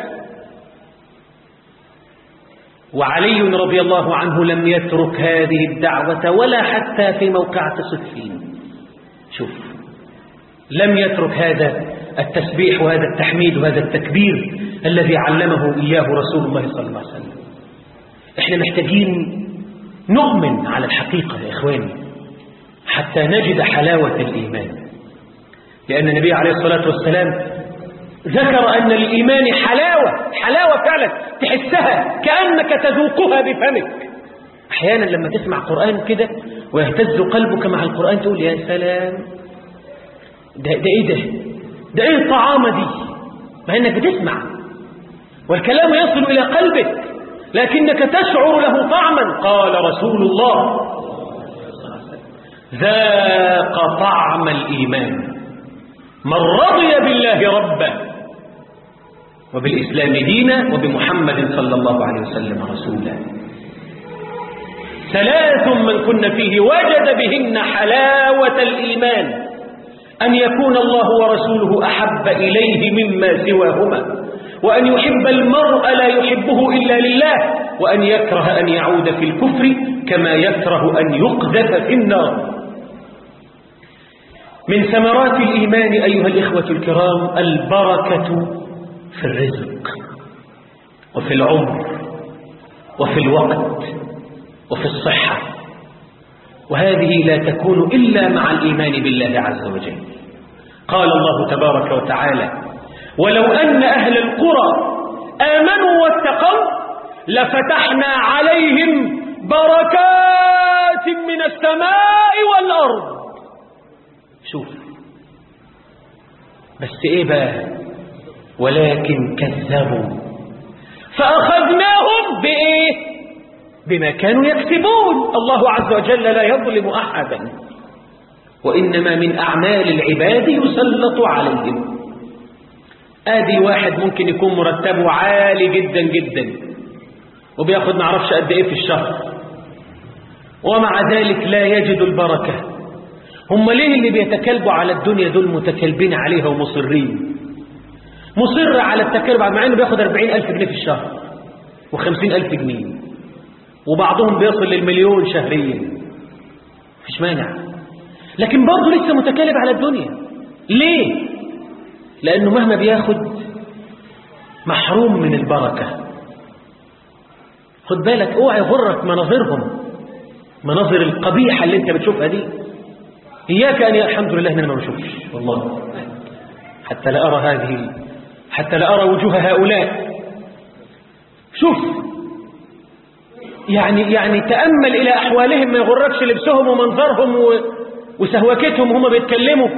وعلي رضي الله عنه لم يترك هذه الدعوة ولا حتى في موقعة صفين. شوف، لم يترك هذا التسبيح وهذا التحميد وهذا التكبير الذي علمه إياه رسول الله صلى الله عليه وسلم. احنا محتاجين نؤمن على الحقيقة يا إخواني حتى نجد حلاوة الإيمان، لأن النبي عليه الصلاة والسلام ذكر أن الإيمان حلاوة فعلا تحسها كأنك تذوقها بفمك. أحيانا لما تسمع قرآن كده ويهتز قلبك مع القرآن تقول يا سلام، ده إيه ده إيه الطعامة دي؟ مع أنك بتسمع والكلام يصل إلى قلبك لكنك تشعر له طعما. قال رسول الله ذاق طعم الإيمان من رضي بالله ربا وبالإسلام دينا وبمحمد صلى الله عليه وسلم رسولا. 3 من كن فيه وجد بهن حلاوة الإيمان: أن يكون الله ورسوله أحب إليه مما سواهما، وأن يحب المرء لا يحبه إلا لله، وأن يكره أن يعود في الكفر كما يكره أن يقذف في النار. من ثمرات الإيمان أيها الإخوة الكرام البركة في الرزق وفي العمر وفي الوقت وفي الصحة، وهذه لا تكون إلا مع الإيمان بالله عز وجل. قال الله تبارك وتعالى: ولو أن أهل القرى آمنوا واتقوا لفتحنا عليهم بركات من السماء والأرض. شوف بس إيه بقى؟ ولكن كذبوا فأخذناهم بإيه؟ بما كانوا يكسبون. الله عز وجل لا يظلم أحدا، وإنما من أعمال العباد يسلط عليهم. آدي واحد ممكن يكون مرتبه عالي جدا جدا وبياخد معرفش قد إيه في الشهر، ومع ذلك لا يجد البركة. هم ليه اللي بيتكلبوا على الدنيا دول متكلبين عليها ومصرين؟ مصر على التكلب مع انه بياخد 40,000 جنيه في الشهر و50,000 جنيه، وبعضهم بيصل للمليون شهريا، مفيش مانع، لكن برضه لسه متكلب على الدنيا. ليه؟ لأنه مهما بياخد محروم من البركة. خد بالك، اوعى يغرك مناظرهم، مناظر القبيحة اللي انت بتشوفها دي. إياك أن الحمد لله أننا ما بشوفش والله، حتى لا أرى وجوه هؤلاء. شوف يعني تأمل إلى أحوالهم، ما يغركش لبسهم ومنظرهم وسهوكتهم هم بيتكلموا.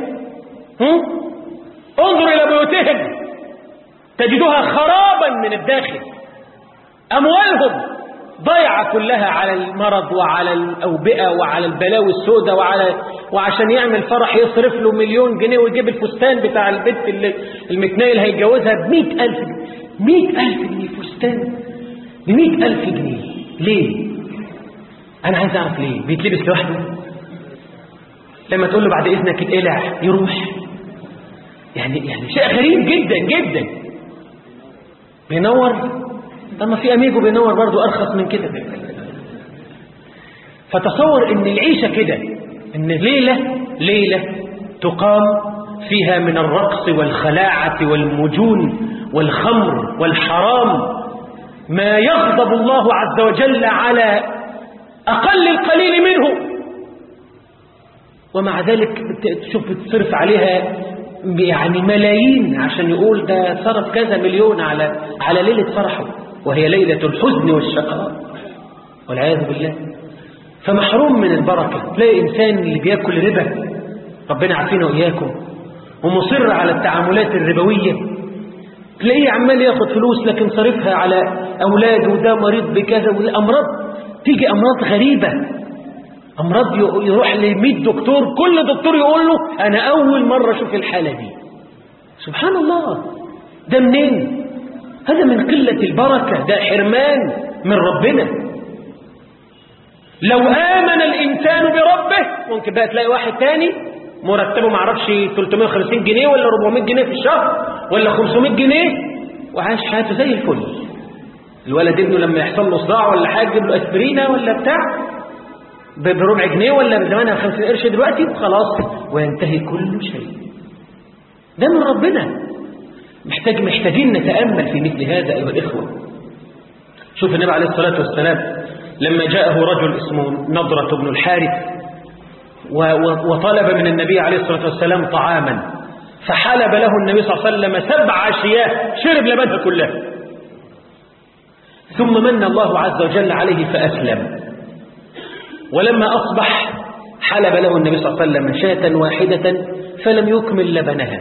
انظر إلى بيوتهم تجدها خرابا من الداخل، أموالهم ضيعة كلها على المرض وعلى الأوبئة وعلى البلاوي السوداء وعشان يعمل فرح يصرف له 1,000,000 جنيه ويجيب الفستان بتاع البنت المتنايل هيتجوزها ب100,000 جنيه. 100,000 جنيه فستان ب100,000 جنيه. ليه؟ أنا عايز أعرف ليه بيتلبس لوحده؟ لما تقول له بعد إذنك اتقلع يروح. يعني شيء غريب جدا جدا. بينور، طب ما في أميجو بينور برضو أرخص من كده. فتصور إن العيشة كده، إن ليلة تقام فيها من الرقص والخلاعة والمجون والخمر والحرام ما يغضب الله عز وجل على أقل القليل منه، ومع ذلك تشوف بتصرف عليها يعني ملايين عشان يقول ده صرف كذا مليون على ليلة فرحه، وهي ليلة الحزن والشقاء والعياذ بالله. فمحروم من البركة. تلاقي إنسان اللي بياكل ربا، ربنا عافينا وإياكم، ومصر على التعاملات الربوية، تلاقيه عمال ياخد فلوس لكن صرفها على أولاده، وده مريض بكذا، والأمراض تيجي أمراض غريبة، أمراض يروح ل100 دكتور، كل دكتور يقول له أنا أول مرة أشوف الحالة دي. سبحان الله، ده منين؟ هذا من قلة البركة، ده حرمان من ربنا. لو آمن الإنسان بربه ممكن بقى تلاقي واحد تاني مرتبه معرفش 350 جنيه ولا 400 جنيه في الشهر ولا 500 جنيه وعايش حياته زي الفل. الولد ابنه لما يحصل له صداع ولا حاجة يجيب له أسبرينة ولا بتاع بربع جنيه ولا بزمانها 50 قرش دلوقتي خلاص، وينتهي كل شيء. ده من ربنا. محتاجين نتأمل في مثل هذا أيها الإخوة. شوف النبي عليه الصلاة والسلام لما جاءه رجل اسمه نضرة بن الحارث وطلب من النبي عليه الصلاة والسلام طعاما، فحلب له النبي صلى الله عليه وسلم 7 شياه شرب لبنها كلها، ثم من الله عز وجل عليه فأسلم. ولما أصبح حلب له النبي صلى الله عليه وسلم شاة واحدة فلم يكمل لبنها،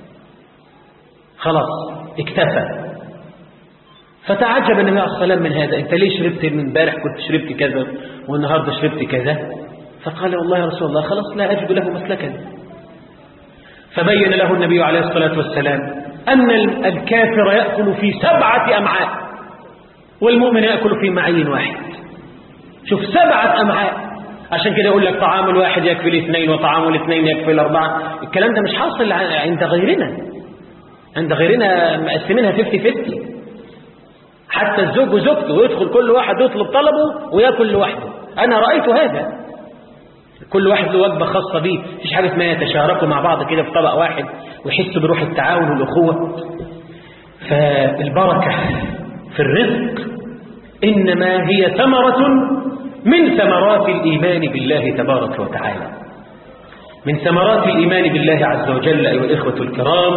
خلاص اكتفى. فتعجب النبي عليه الصلاة والسلام من هذا، انت ليه شربت من امبارح كنت شربت كذا والنهارده شربت كذا؟ فقال والله يا رسول الله خلاص لا أجد له مسلكا. فبين له النبي عليه الصلاة والسلام أن الكافر يأكل في 7 أمعاء والمؤمن يأكل في معين واحد. شوف 7 أمعاء. عشان كده يقول لك طعام الواحد يكفي ل2 وطعام ال2 يكفي ل4. الكلام ده مش حاصل عند غيرنا. عند غيرنا مقسمينها 50-50، حتى الزوج وزوجته ويدخل كل واحد يطلب طلبه ويأكل لوحده. أنا رأيت هذا، كل واحد له وجبة خاصة به، مفيش حاجة اسمها يتشاركوا مع بعض كده في طبق واحد ويحسوا بروح التعاون والأخوة. فالبركة في الرزق إنما هي ثمرة من ثمرات الإيمان بالله تبارك وتعالى. من ثمرات الإيمان بالله عز وجل أيها الإخوة الكرام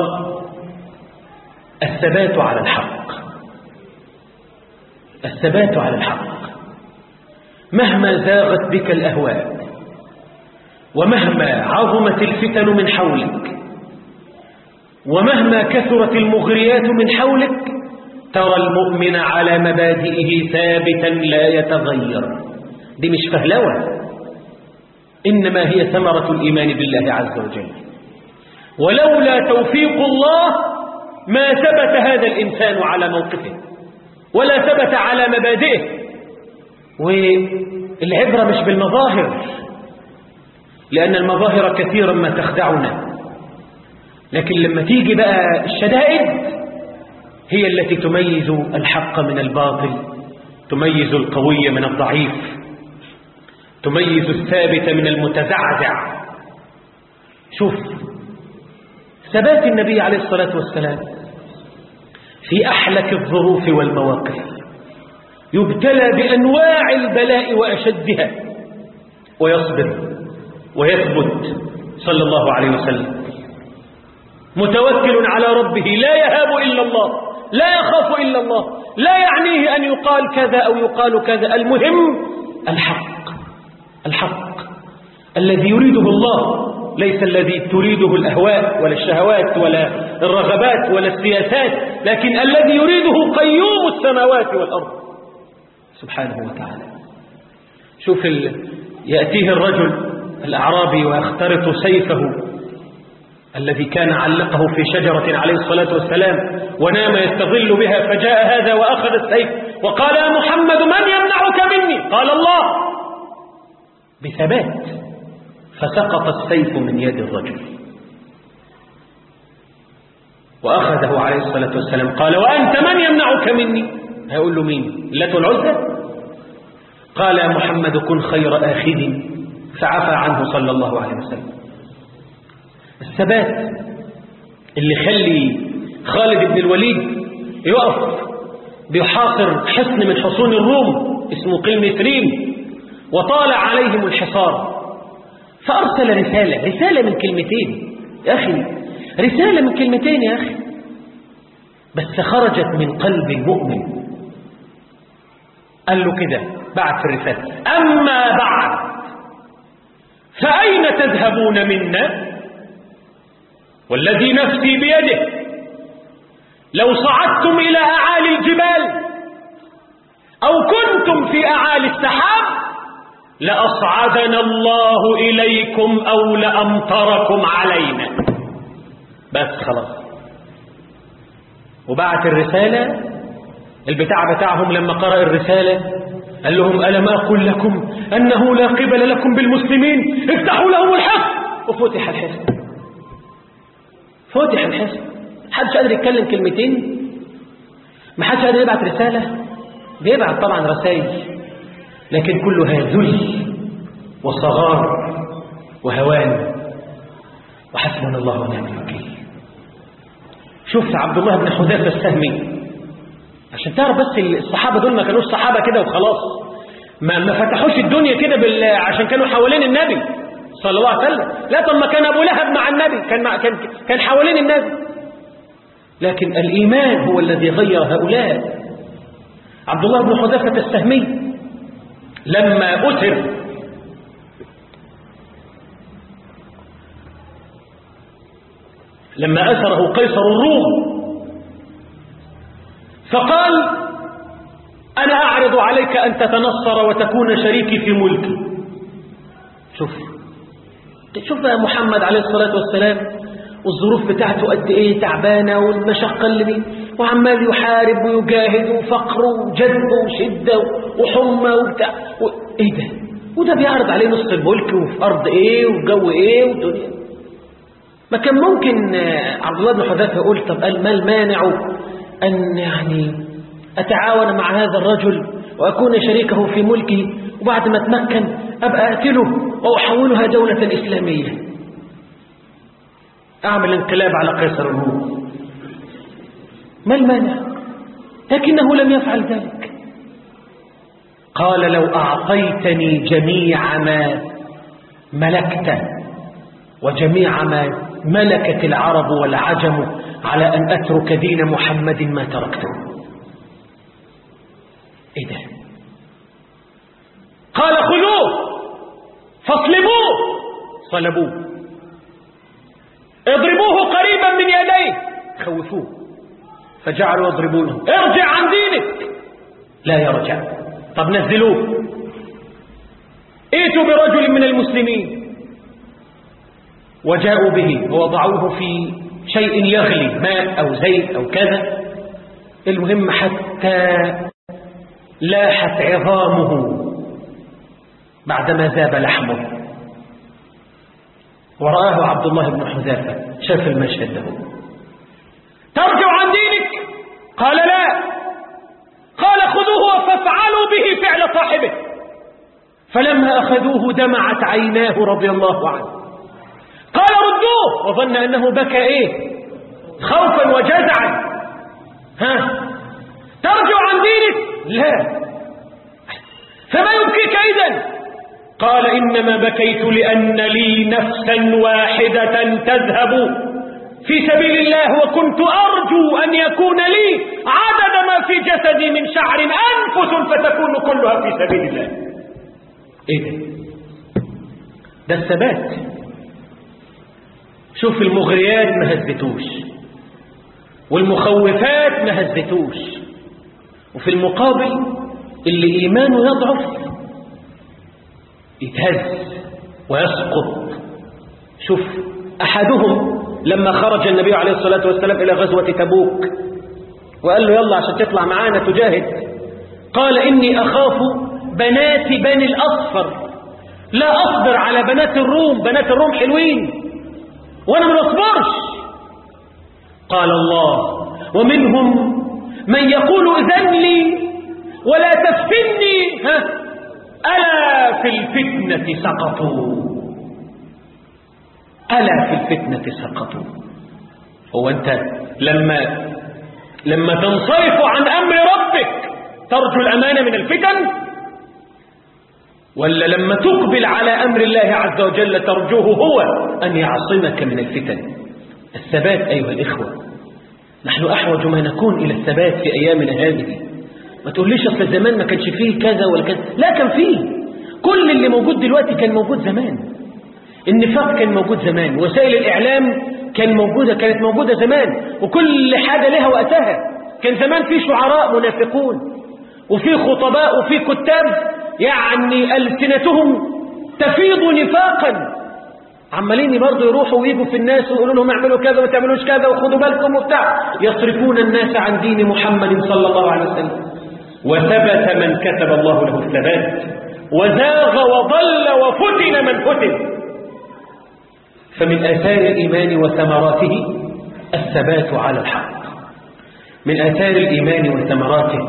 الثبات على الحق. الثبات على الحق مهما زاغت بك الأهواء ومهما عظمت الفتن من حولك ومهما كثرت المغريات من حولك ترى المؤمن على مبادئه ثابتا لا يتغير. دي مش فهلوة، إنما هي ثمرة الإيمان بالله عز وجل. ولولا توفيق الله ما ثبت هذا الإنسان على موقفه ولا ثبت على مبادئه. والعبرة مش بالمظاهر، لأن المظاهر كثيرا ما تخدعنا، لكن لما تيجي بقى الشدائد هي التي تميز الحق من الباطل، تميز القوي من الضعيف، تميز الثابت من المتزعزع. شوف ثبات النبي عليه الصلاة والسلام في أحلك الظروف والمواقف، يبتلى بأنواع البلاء وأشدها ويصبر ويثبت صلى الله عليه وسلم، متوكل على ربه، لا يهاب إلا الله، لا يخاف إلا الله، لا يعنيه أن يقال كذا أو يقال كذا، المهم الحق الذي يريده الله، ليس الذي تريده الأهواء ولا الشهوات ولا الرغبات ولا السياسات، لكن الذي يريده قيوم السماوات والأرض سبحانه وتعالى. شوف يأتيه الرجل الأعرابي ويخترط سيفه الذي كان علقه في شجرة عليه الصلاة والسلام ونام يستظل بها، فجاء هذا وأخذ السيف وقال: يا محمد من يمنعك مني؟ قال: الله، بثبات، فسقط السيف من يد الرجل وأخذه عليه الصلاة والسلام. قال: وأنت من يمنعك مني؟ هيقول له مين؟ اللات والعزى؟ قال: يا محمد كن خير آخذ، فعفى عنه صلى الله عليه وسلم. الثبات اللي خلي خالد بن الوليد يقف بيحاصر حصن من حصون الروم اسمه قلمثريم، وطالع عليهم الحصار، فأرسل رسالة من كلمتين يا أخي، رسالة من كلمتين يا أخي، بس خرجت من قلب المؤمن. قال له كده بعد في الرسالة: أما بعد فأين تذهبون منا؟ والذي نفسي بيده لو صعدتم إلى أعالي الجبال أو كنتم في أعالي السحاب لأصعدنا الله إليكم أو لأمطركم علينا. بس خلاص. وبعت الرسالة، البتاع بتاعهم لما قرأ الرسالة قال لهم: ألم أقل لكم أنه لا قبل لكم بالمسلمين؟ افتحوا لهم الحصن. وفتح الحصن، فتح الحصن. محدش قادر يتكلم كلمتين، محدش قادر يبعت رسالة. بيبعت طبعا رسائل، لكن كلها ذل وصغار وهوان، وحسبنا الله ونعم الوكيل. شفت عبد الله بن حذافة السهمي، عشان تعرف بس الصحابة دول ما كانوش صحابة كده وخلاص، ما فتحوش الدنيا كده عشان كانوا حوالين النبي صلى الله عليه وسلم. لا، طب ما كان أبو لهب مع النبي، كان حوالين النبي، لكن الإيمان هو الذي غير هؤلاء. عبد الله بن حذافة السهمي لما أسر لما أسره قيصر الروم فقال: أنا أعرض عليك أن تتنصر وتكون شريكي في ملكي. شوف يا محمد عليه الصلاة والسلام، والظروف بتاعته قد إيه تعبانة، والمشقة اللي بيه، وعمال يحارب ويجاهد، وفقر وجذب وشدة وحمى وبتاع إيه ده؟ وده بيعرض عليه نصف الملك، وفي أرض إيه وفي جو إيه ودنيا. ما كان ممكن عبد الله بن حذافة يقول: طب ما المانع أن يعني أتعاون مع هذا الرجل وأكون شريكه في ملكه، وبعد ما أتمكن أبقى أقتله وأحولها دولة إسلامية، أعمل انقلاب على قيصر الروم. ما المانع؟ لكنه لم يفعل ذلك. قال: لو أعطيتني جميع ما ملكت وجميع ما ملكت العرب والعجم على أن أترك دين محمد ما تركته. إيه ده؟ قال: خذوه فاصلبوه. صلبوه. اضربوه قريبا من يديه، خوفوه، فجعلوا يضربونه. ارجع عن دينك، لا يرجع. طب نزلوه، ائتوا برجل من المسلمين، وجاءوا به ووضعوه في شيء يغلي، ماء أو زيت أو كذا. المهم حتى لاحت عظامه بعدما ذاب لحمه. ورآه عبد الله بن حذافة، شاف المشهد ده. ترجع عن دينك؟ قال: لا. قال: خذوه فافعلوا به فعل صاحبه. فلما أخذوه دمعت عيناه رضي الله عنه. قال: ردوه. وظن أنه بكى خوفا وجزعا. ترجع عن دينك؟ لا. فما يبكيك إذن؟ قال إنما بكيت لأن لي نفسا واحدة تذهب في سبيل الله، وكنت أرجو أن يكون لي عدد ما في جسدي من شعر أنفس فتكون كلها في سبيل الله. إيه ده الثبات. شوف المغريات ما هزتوش، والمخوفات ما هزتوش، وفي المقابل اللي إيمانه يضعف يتهز ويسقط. شوف أحدهم لما خرج النبي عليه الصلاة والسلام إلى غزوة تبوك وقال له يلا عشان تطلع معانا تجاهد، قال إني أخاف بنات بني الأصفر، لا أصبر على بنات الروم، بنات الروم حلوين وأنا ما أصبرش. قال الله ومنهم من يقول إذن لي ولا تفتني، ألا في الفتنة سقطوا، ألا في الفتنة سقطوا. هو أنت لما تنصرف عن أمر ربك ترجو الأمان من الفتن، ولا لما تقبل على أمر الله عز وجل ترجوه هو أن يعصمك من الفتن؟ الثبات أيها الإخوة، نحن أحوج ما نكون إلى الثبات في أيامنا هذه. ما تقوليش أصل زمان ما كانش فيه كذا ولا كذا، لا كان فيه. كل اللي موجود دلوقتي كان موجود زمان. النفاق كان موجود زمان، وسائل الإعلام كانت موجودة زمان، وكل حاجة لها وقتها. كان زمان في شعراء منافقون، وفي خطباء، وفي كتاب يعني ألسنتهم تفيض نفاقا، عمالين برضه يروحوا ويجوا في الناس ويقولوا لهم اعملوا كذا وما تعملوش كذا وخدوا بالكم وبتاع، يصرفون الناس عن دين محمد صلى الله عليه وسلم. وثبت من كتب الله له الثبات، وزاغ وضل وفتن من فتن. فمن آثار الإيمان وثمراته الثبات على الحق. من آثار الإيمان وثمراته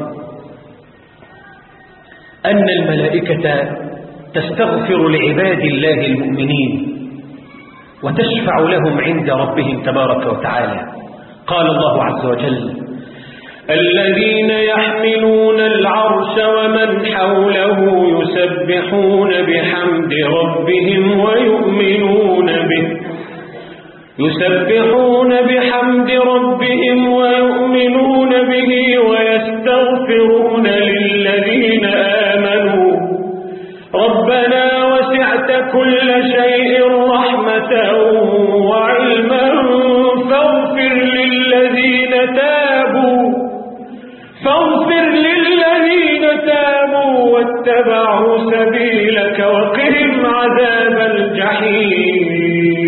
أن الملائكة تستغفر لعباد الله المؤمنين وتشفع لهم عند ربهم تبارك وتعالى. قال الله عز وجل الذين يحملون العرش ومن حوله يسبحون بحمد ربهم ويؤمنون به ويستغفرون للذين آمنوا ربنا وسعت كل شيء رحمة وعلما فاغفر للذين تابوا واتبعوا سبيلك وقهم عذاب الجحيم،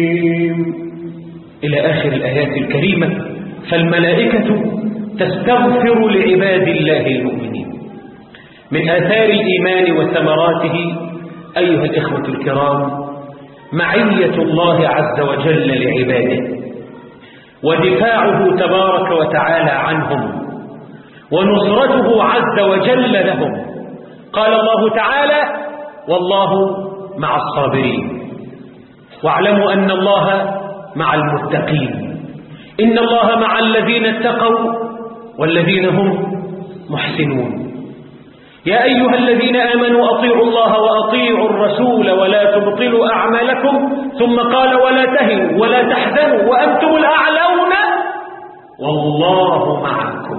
إلى آخر الآيات الكريمة. فالملائكة تستغفر لعباد الله المؤمنين. من آثار الإيمان وثمراته أيها الإخوة الكرام معية الله عز وجل لعباده، ودفاعه تبارك وتعالى عنهم، ونصرته عز وجل لهم. قال الله تعالى والله مع الصابرين، واعلموا أن الله مع المتقين. إن الله مع الذين اتقوا والذين هم محسنون. يا أيها الذين آمنوا أطيعوا الله وأطيعوا الرسول ولا تبطلوا أعمالكم. ثم قال ولا تهنوا ولا تحزنوا وأنتم الأعلون والله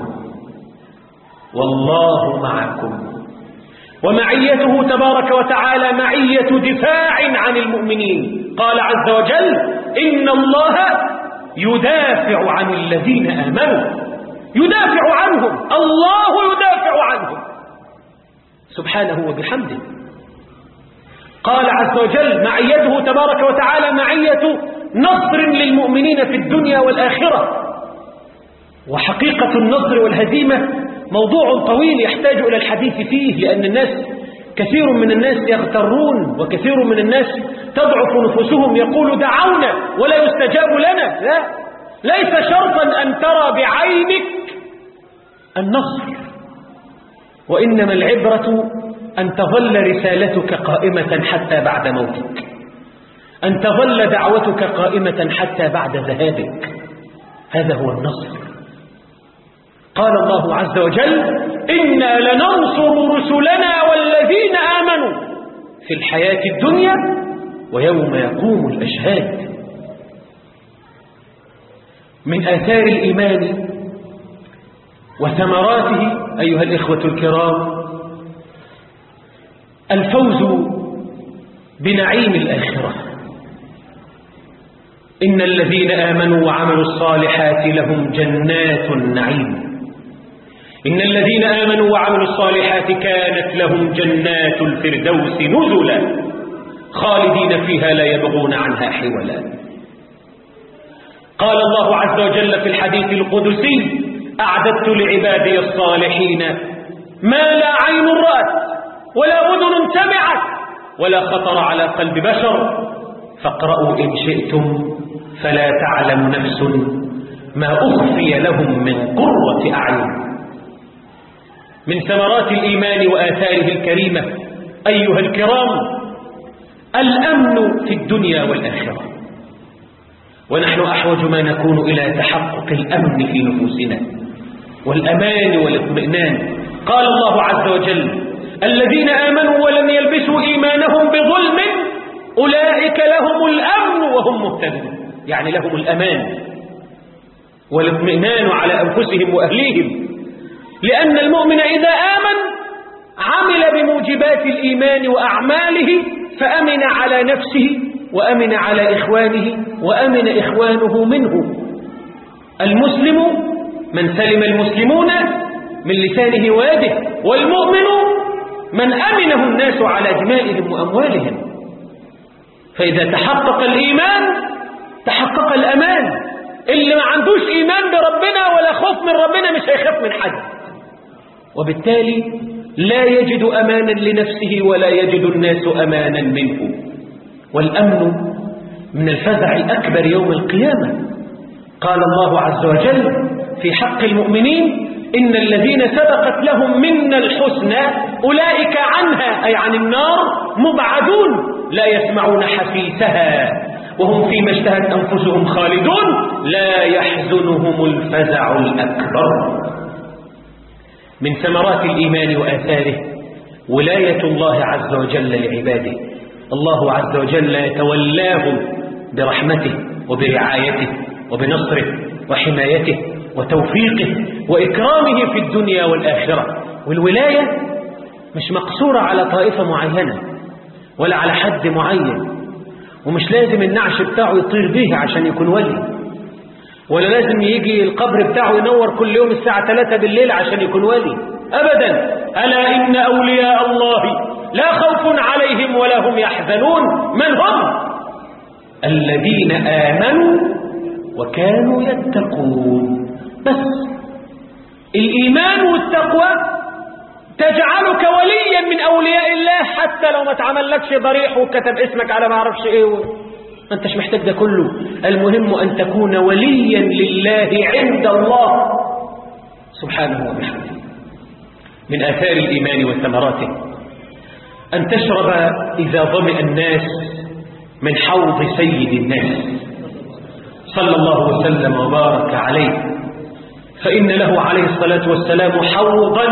معكم. ومعيته تبارك وتعالى معية دفاع عن المؤمنين. قال عز وجل إن الله يدافع عن الذين آمنوا، يدافع عنهم، الله يدافع عنهم سبحانه وبحمده. قال عز وجل معيته تبارك وتعالى معية نصر للمؤمنين في الدنيا والآخرة. وحقيقة النصر والهزيمة موضوع طويل يحتاج إلى الحديث فيه، لأن كثير من الناس يغترون، وكثير من الناس تضعف نفوسهم، يقول دعونا ولا يستجاب لنا. لا، ليس شرطا أن ترى بعينك النصر، وإنما العبرة أن تظل رسالتك قائمة حتى بعد موتك، أن تظل دعوتك قائمة حتى بعد ذهابك. هذا هو النصر. قال الله عز وجل: إنا لننصر رسلنا والذين آمنوا في الحياة الدنيا ويوم يقوم الأشهاد. من آثار الإيمان وثمراته أيها الإخوة الكرام الفوز بنعيم الآخرة. إن الذين آمنوا وعملوا الصالحات لهم جنات النعيم. إن الذين آمنوا وعملوا الصالحات كانت لهم جنات الفردوس نزلا خالدين فيها لا يبغون عنها حولا. قال الله عز وجل في الحديث القدسي: أعددت لعبادي الصالحين ما لا عين رأت ولا أذن سمعت ولا خطر على قلب بشر فاقرأوا إن شئتم فلا تعلم نفس ما أخفي لهم من قرة أعين. من ثمرات الإيمان وآثاره الكريمة أيها الكرام الأمن في الدنيا والآخرة، ونحن أحوج ما نكون إلى تحقق الأمن في نفوسنا والأمان والاطمئنان. قال الله عز وجل: الذين آمنوا ولم يلبسوا إيمانهم بظلم أولئك لهم الأمن وهم مهتدون، يعني لهم الأمان والاطمئنان على أنفسهم وأهليهم، لأن المؤمن إذا آمن عمل بموجبات الإيمان وأعماله فأمن على نفسه وأمن على إخوانه وأمن إخوانه منه. المسلم من سلم المسلمون من لسانه ويده، والمؤمن من أمنه الناس على دمائهم وأموالهم. فإذا تحقق الإيمان تحقق الأمان. اللي ما عندوش إيمان بربنا ولا خوف من ربنا مش هيخاف من حد، وبالتالي لا يجد أمانا لنفسه ولا يجد الناس أمانا منه. والأمن من الفزع الأكبر يوم القيامة. قال الله عز وجل في حق المؤمنين: إن الذين سبقت لهم منا الحسنى أولئك عنها أي عن النار مبعدون لا يسمعون حسيسها وهم فيما اشتهت أنفسهم خالدون لا يحزنهم الفزع الأكبر. من ثمرات الإيمان وآثاره ولاية الله عز وجل لعباده. الله عز وجل يتولاهم برحمته وبرعايته وبنصره وحمايته وتوفيقه وإكرامه في الدنيا والآخرة. والولاية مش مقصورة على طائفة معينة ولا على حد معين، ومش لازم النعش بتاعه يطير به عشان يكون ولي، ولا لازم يجي القبر بتاعه ينور كل يوم الساعة 3 بالليل عشان يكون ولي أبدا. ألا إن أولياء الله لا خوف عليهم ولا هم يحزنون. من هم؟ الذين آمنوا وكانوا يتقون. بس الإيمان والتقوى تجعلك وليا من أولياء الله حتى لو ما تعملكش ضريح وكتب اسمك على ما اعرفش ايه ما انتش محتاج ده كله. المهم أن تكون وليا لله عند الله سبحانه وبحمده. من آثار الإيمان وثمراته أن تشرب إذا ظمئ الناس من حوض سيد الناس صلى الله وسلم وبارك عليه، فإن له عليه الصلاة والسلام حوضا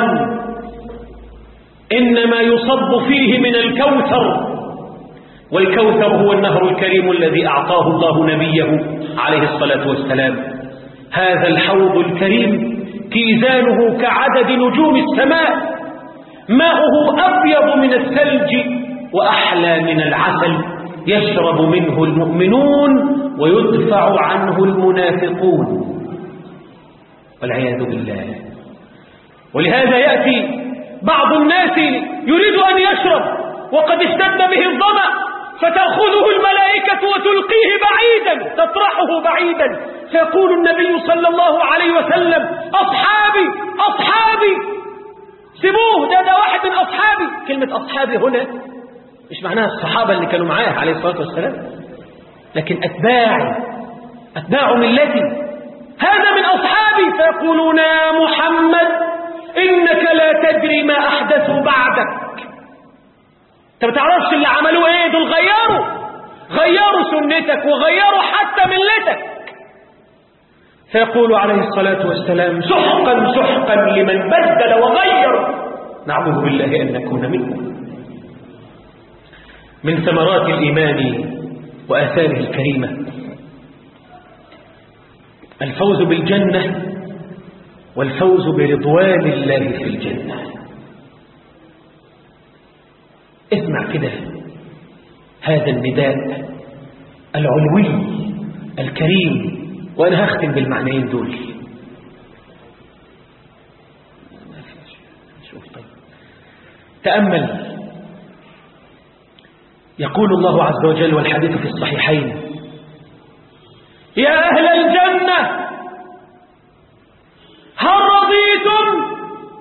إنما يصب فيه من الكوثر، والكوثر هو النهر الكريم الذي أعطاه الله نبيه عليه الصلاة والسلام. هذا الحوض الكريم كيزانه كعدد نجوم السماء، ماؤه أبيض من الثلج وأحلى من العسل، يشرب منه المؤمنون ويدفع عنه المنافقون والعياذ بالله. ولهذا يأتي بعض الناس يريد أن يشرب وقد اشتد به الظمأ فتأخذه الملائكة وتلقيه بعيدا تطرحه بعيدا، فيقول النبي صلى الله عليه وسلم: أصحابي أصحابي سيبوه، ده واحد من أصحابي. كلمة أصحابي هنا مش معناها الصحابة اللي كانوا معاه عليه الصلاة والسلام، لكن أتباع ملتي، هذا من أصحابي. فيقولون: يا محمد إنك لا تدري ما أحدثوا بعدك، انت ما تعرفش اللي عملوه ايه، دول غيروا سنتك وغيروا حتى ملتك. فيقول عليه الصلاة والسلام: سحقا سحقا لمن بدل وغير، نعوذ بالله أن نكون منه. من ثمرات الإيمان وآثاره الكريمة الفوز بالجنة والفوز برضوان الله في الجنة. اسمع كده هذا النداء العلوي الكريم، وأنا هختم بالمعنيين دول. تأمل، يقول الله عز وجل والحديث في الصحيحين: يا أهل الجنة هل رضيتم؟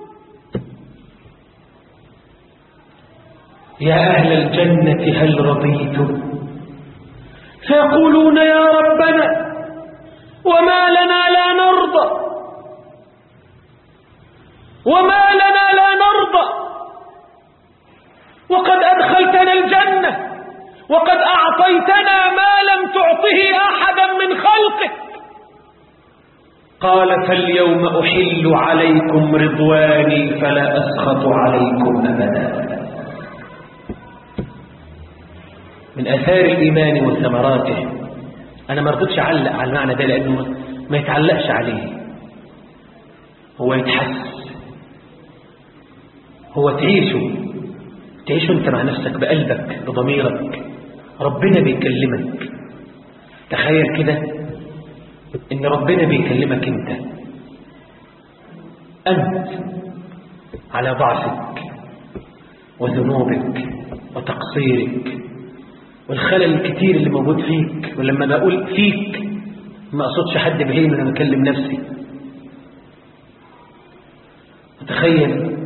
يا أهل الجنة هل رضيتم؟ فيقولون: يا ربنا وما لنا لا نرضى، وما لنا لا نرضى، وقد أدخلتنا الجنة وقد أعطيتنا ما لم تعطه أحدا من خلقك. قال: فاليوم أحل عليكم رضواني فلا أسخط عليكم أبدا. من آثار الإيمان وثمراته، أنا ما رضيتش أعلق على المعنى ده لأنه ما يتعلقش عليه، هو يتحس، هو تعيشه أنت مع نفسك بقلبك بضميرك، ربنا بيكلمك. تخيل كده إن ربنا بيكلمك أنت على ضعفك وذنوبك وتقصيرك والخلل الكتير اللي موجود فيك. ولما بقول فيك ما أقصدش حد بعينه، أنا بكلم نفسي. وتخيل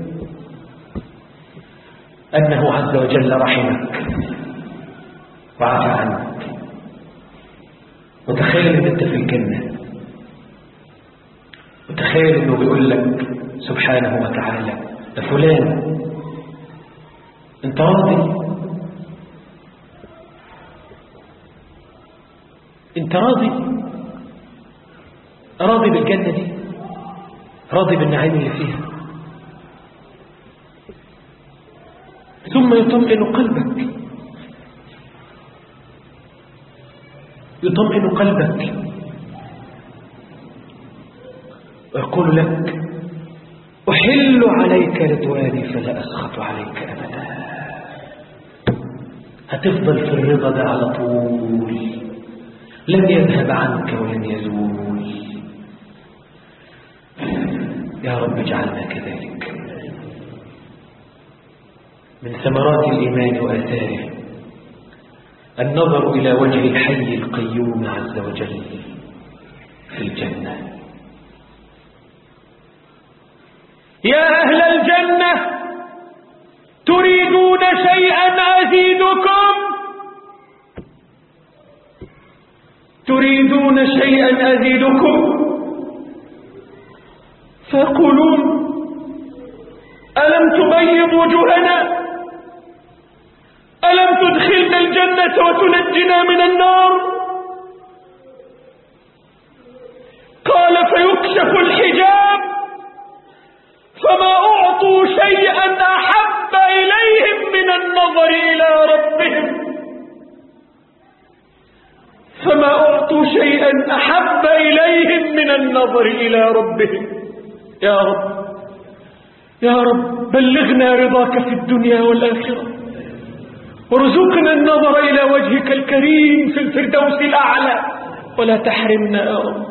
أنه عز وجل رحمك وعفى عنك، وتخيل أن أنت في الجنة، وتخيل أنه بيقول لك سبحانه وتعالى: يا فلان أنت راضي؟ أنت راضي بالجنة دي؟ راضي بالنعيم اللي فيها؟ ثم يطمئن قلبك ويقول لك: أحل عليك رضواني فلا أسخط عليك أبدا. هتفضل في الرضا ده على طول، لن يذهب عنك ولن يزول. يا رب اجعلنا كذلك. من ثمرات الإيمان وآثاره النظر إلى وجه الحي القيوم عز وجل في الجنة. يا أهل الجنة تريدون شيئا أزيدكم؟ تريدون شيئا أزيدكم؟ فيقولون: ألم تبيض وجوهنا؟ ألم تدخلنا الجنة وتنجنا من النار؟ قال: فيكشف الحجاب فما أعطوا شيئا أحب إليهم من النظر إلى ربهم، فما أعطوا شيئا أحب إليهم من النظر إلى ربهم. يا رب، يا رب بلغنا رضاك في الدنيا والآخرة، وارزقنا النظر إلى وجهك الكريم في الفردوس الأعلى، ولا تحرمنا يا رب.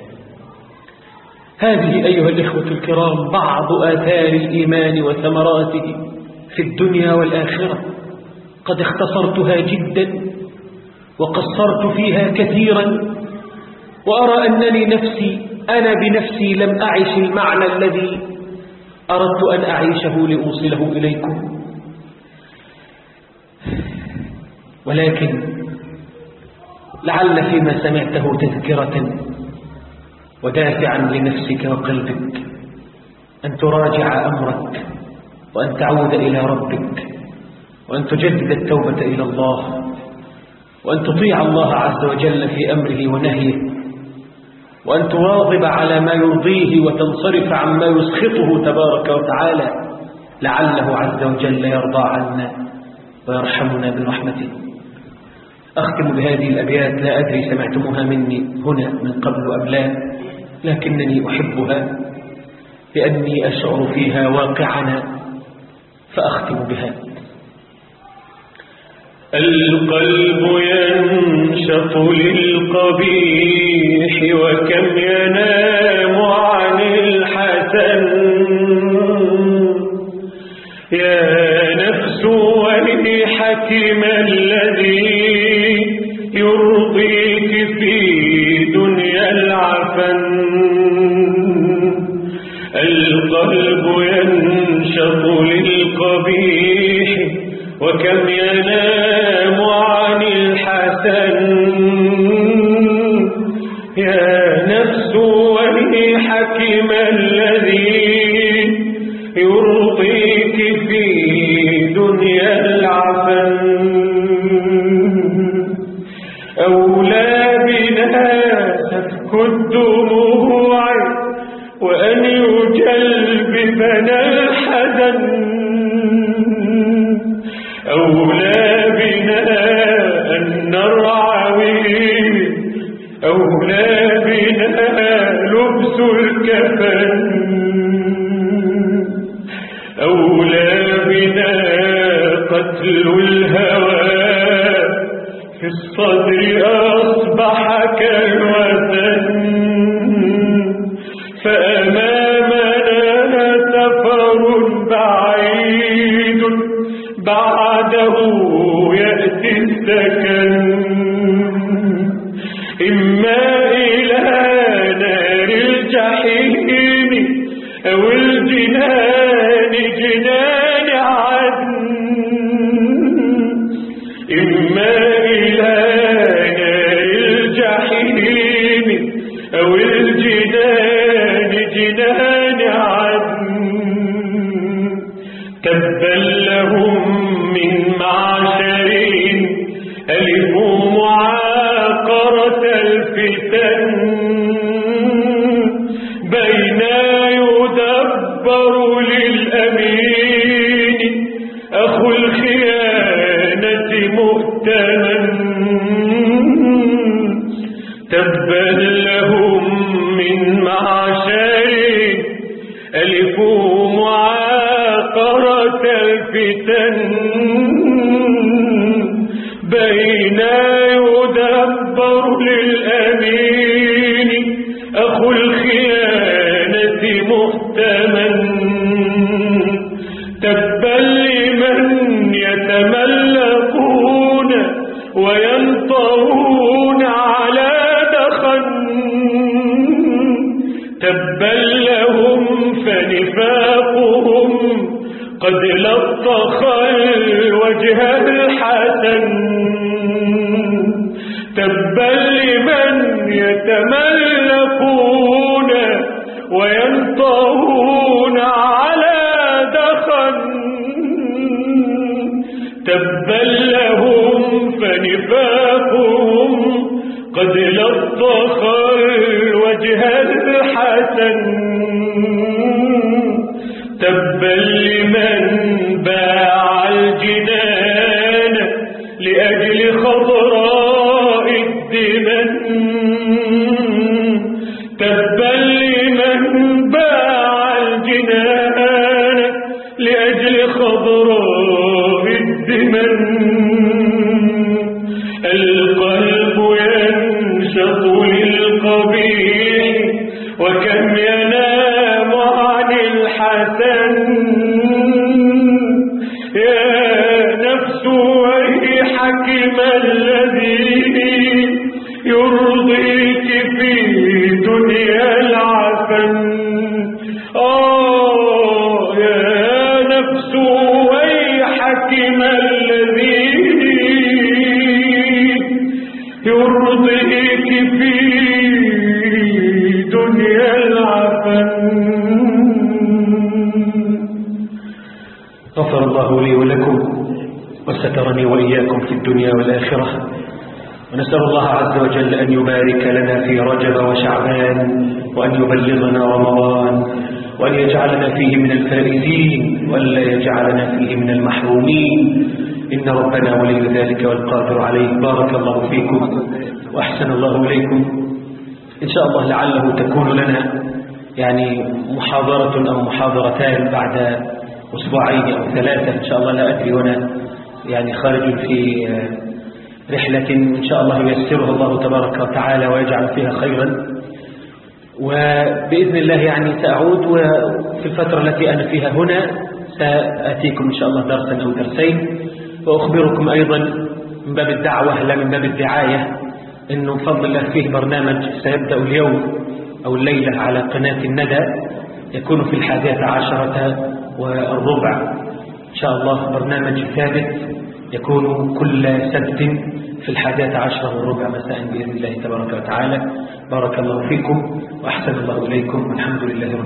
هذه أيها الإخوة الكرام بعض آثار الإيمان وثمراته في الدنيا والآخرة. قد اختصرتها جدا وقصرت فيها كثيرا، وأرى أنني أنا بنفسي لم أعش المعنى الذي أردت أن أعيشه لأوصله إليكم. ولكن لعل فيما سمعته تذكرة ودافعا لنفسك وقلبك أن تراجع أمرك، وأن تعود إلى ربك، وأن تجدد التوبة إلى الله، وأن تطيع الله عز وجل في أمره ونهيه، وأن تواظب على ما يرضيه وتنصرف عما يسخطه تبارك وتعالى، لعله عز وجل يرضى عنا ويرحمنا برحمته. أختم بهذه الأبيات، لا أدري سمعتموها مني هنا من قبل أم لا، لكنني أحبها لأني أشعر فيها واقعنا، فأختم بها. القلب ينشط للقبيح وكم ينام عن الحسن، يا نفس ويحك ما الذي يرضيك في دنيا العفن. القلب ينشط للقبيح وكم ينام عن الحسن، يا نفس ويحك ما الذي يرضيك في دنيا العفن. أولى بنا سفك الدموع وأن يجلبنا الحزن، أولى بنا أن نرعوي، أولى بنا لبس الكفن، أولى بنا قتل الهوى في الصدر أصبح كالوثن. فأمامنا سفر بعيد بعده يأتي السكن، إما إلى نار الجحيم أو الجنان جنان عدن، إما إلى نار الجحيم أو الجنان جنان عدن. تبا لهم من معشرين ألفوا معاقرة الفتن، بين يدبر للأمين أخو الخيانة مؤتمن. تبا لهم من معشرين ألفوا معاقرة الفتن، بين يدبر للأمين أخو الخيانة مؤتمن. تبا لمن يتملقون وينطرون على دخن، تبا لهم فنفاقهم قد لطخ الوجه الحسن. تبا لمن يتملقون وينطرون على دخن، تبا لهم فنفاقهم قد لطخ الوجه الحسن. تبا لمن باع الجنان لأجل خضراء الدمن، تبا لمن باع الجنان لأجل خضراء الدمن. القلب ينشط للقبيح وكم ينام عن الحسن، يا نفس ويحك ما الذي يرضيك في دنيا العفن. يا نفس ويحك ما الذي يرضيك في دنيا العفن. غفر الله لي ولكم وسترني وإياكم في الدنيا والآخرة، ونسأل الله عز وجل أن يبارك لنا في رجب وشعبان، وأن يبلغنا رمضان، وأن يجعلنا فيه من الفائزين، وألا يجعلنا فيه من المحرومين، إن ربنا ولي ذلك والقادر عليه. بارك الله فيكم وأحسن الله إليكم. إن شاء الله لعله تكون لنا يعني محاضرة أو محاضرتان بعد أسبوعين أو ثلاثة إن شاء الله، لا أدري، وأنا يعني خارج في رحلة إن شاء الله ييسرها الله تبارك وتعالى ويجعل فيها خيرا. وبإذن الله يعني سأعود، وفي الفترة التي أنا فيها هنا سأتيكم إن شاء الله درسا أو درسين، وأخبركم أيضا من باب الدعوة لا من باب الدعاية إنه بفضل الله فيه برنامج سيبدأ اليوم أو الليلة على قناة الندى، يكون في 11:15 إن شاء الله، برنامج ثابت يكون كل سبت في 11:15 مساء بإذن الله تبارك وتعالى. بارك الله فيكم وأحسن الله إليكم، والحمد لله رب العالمين.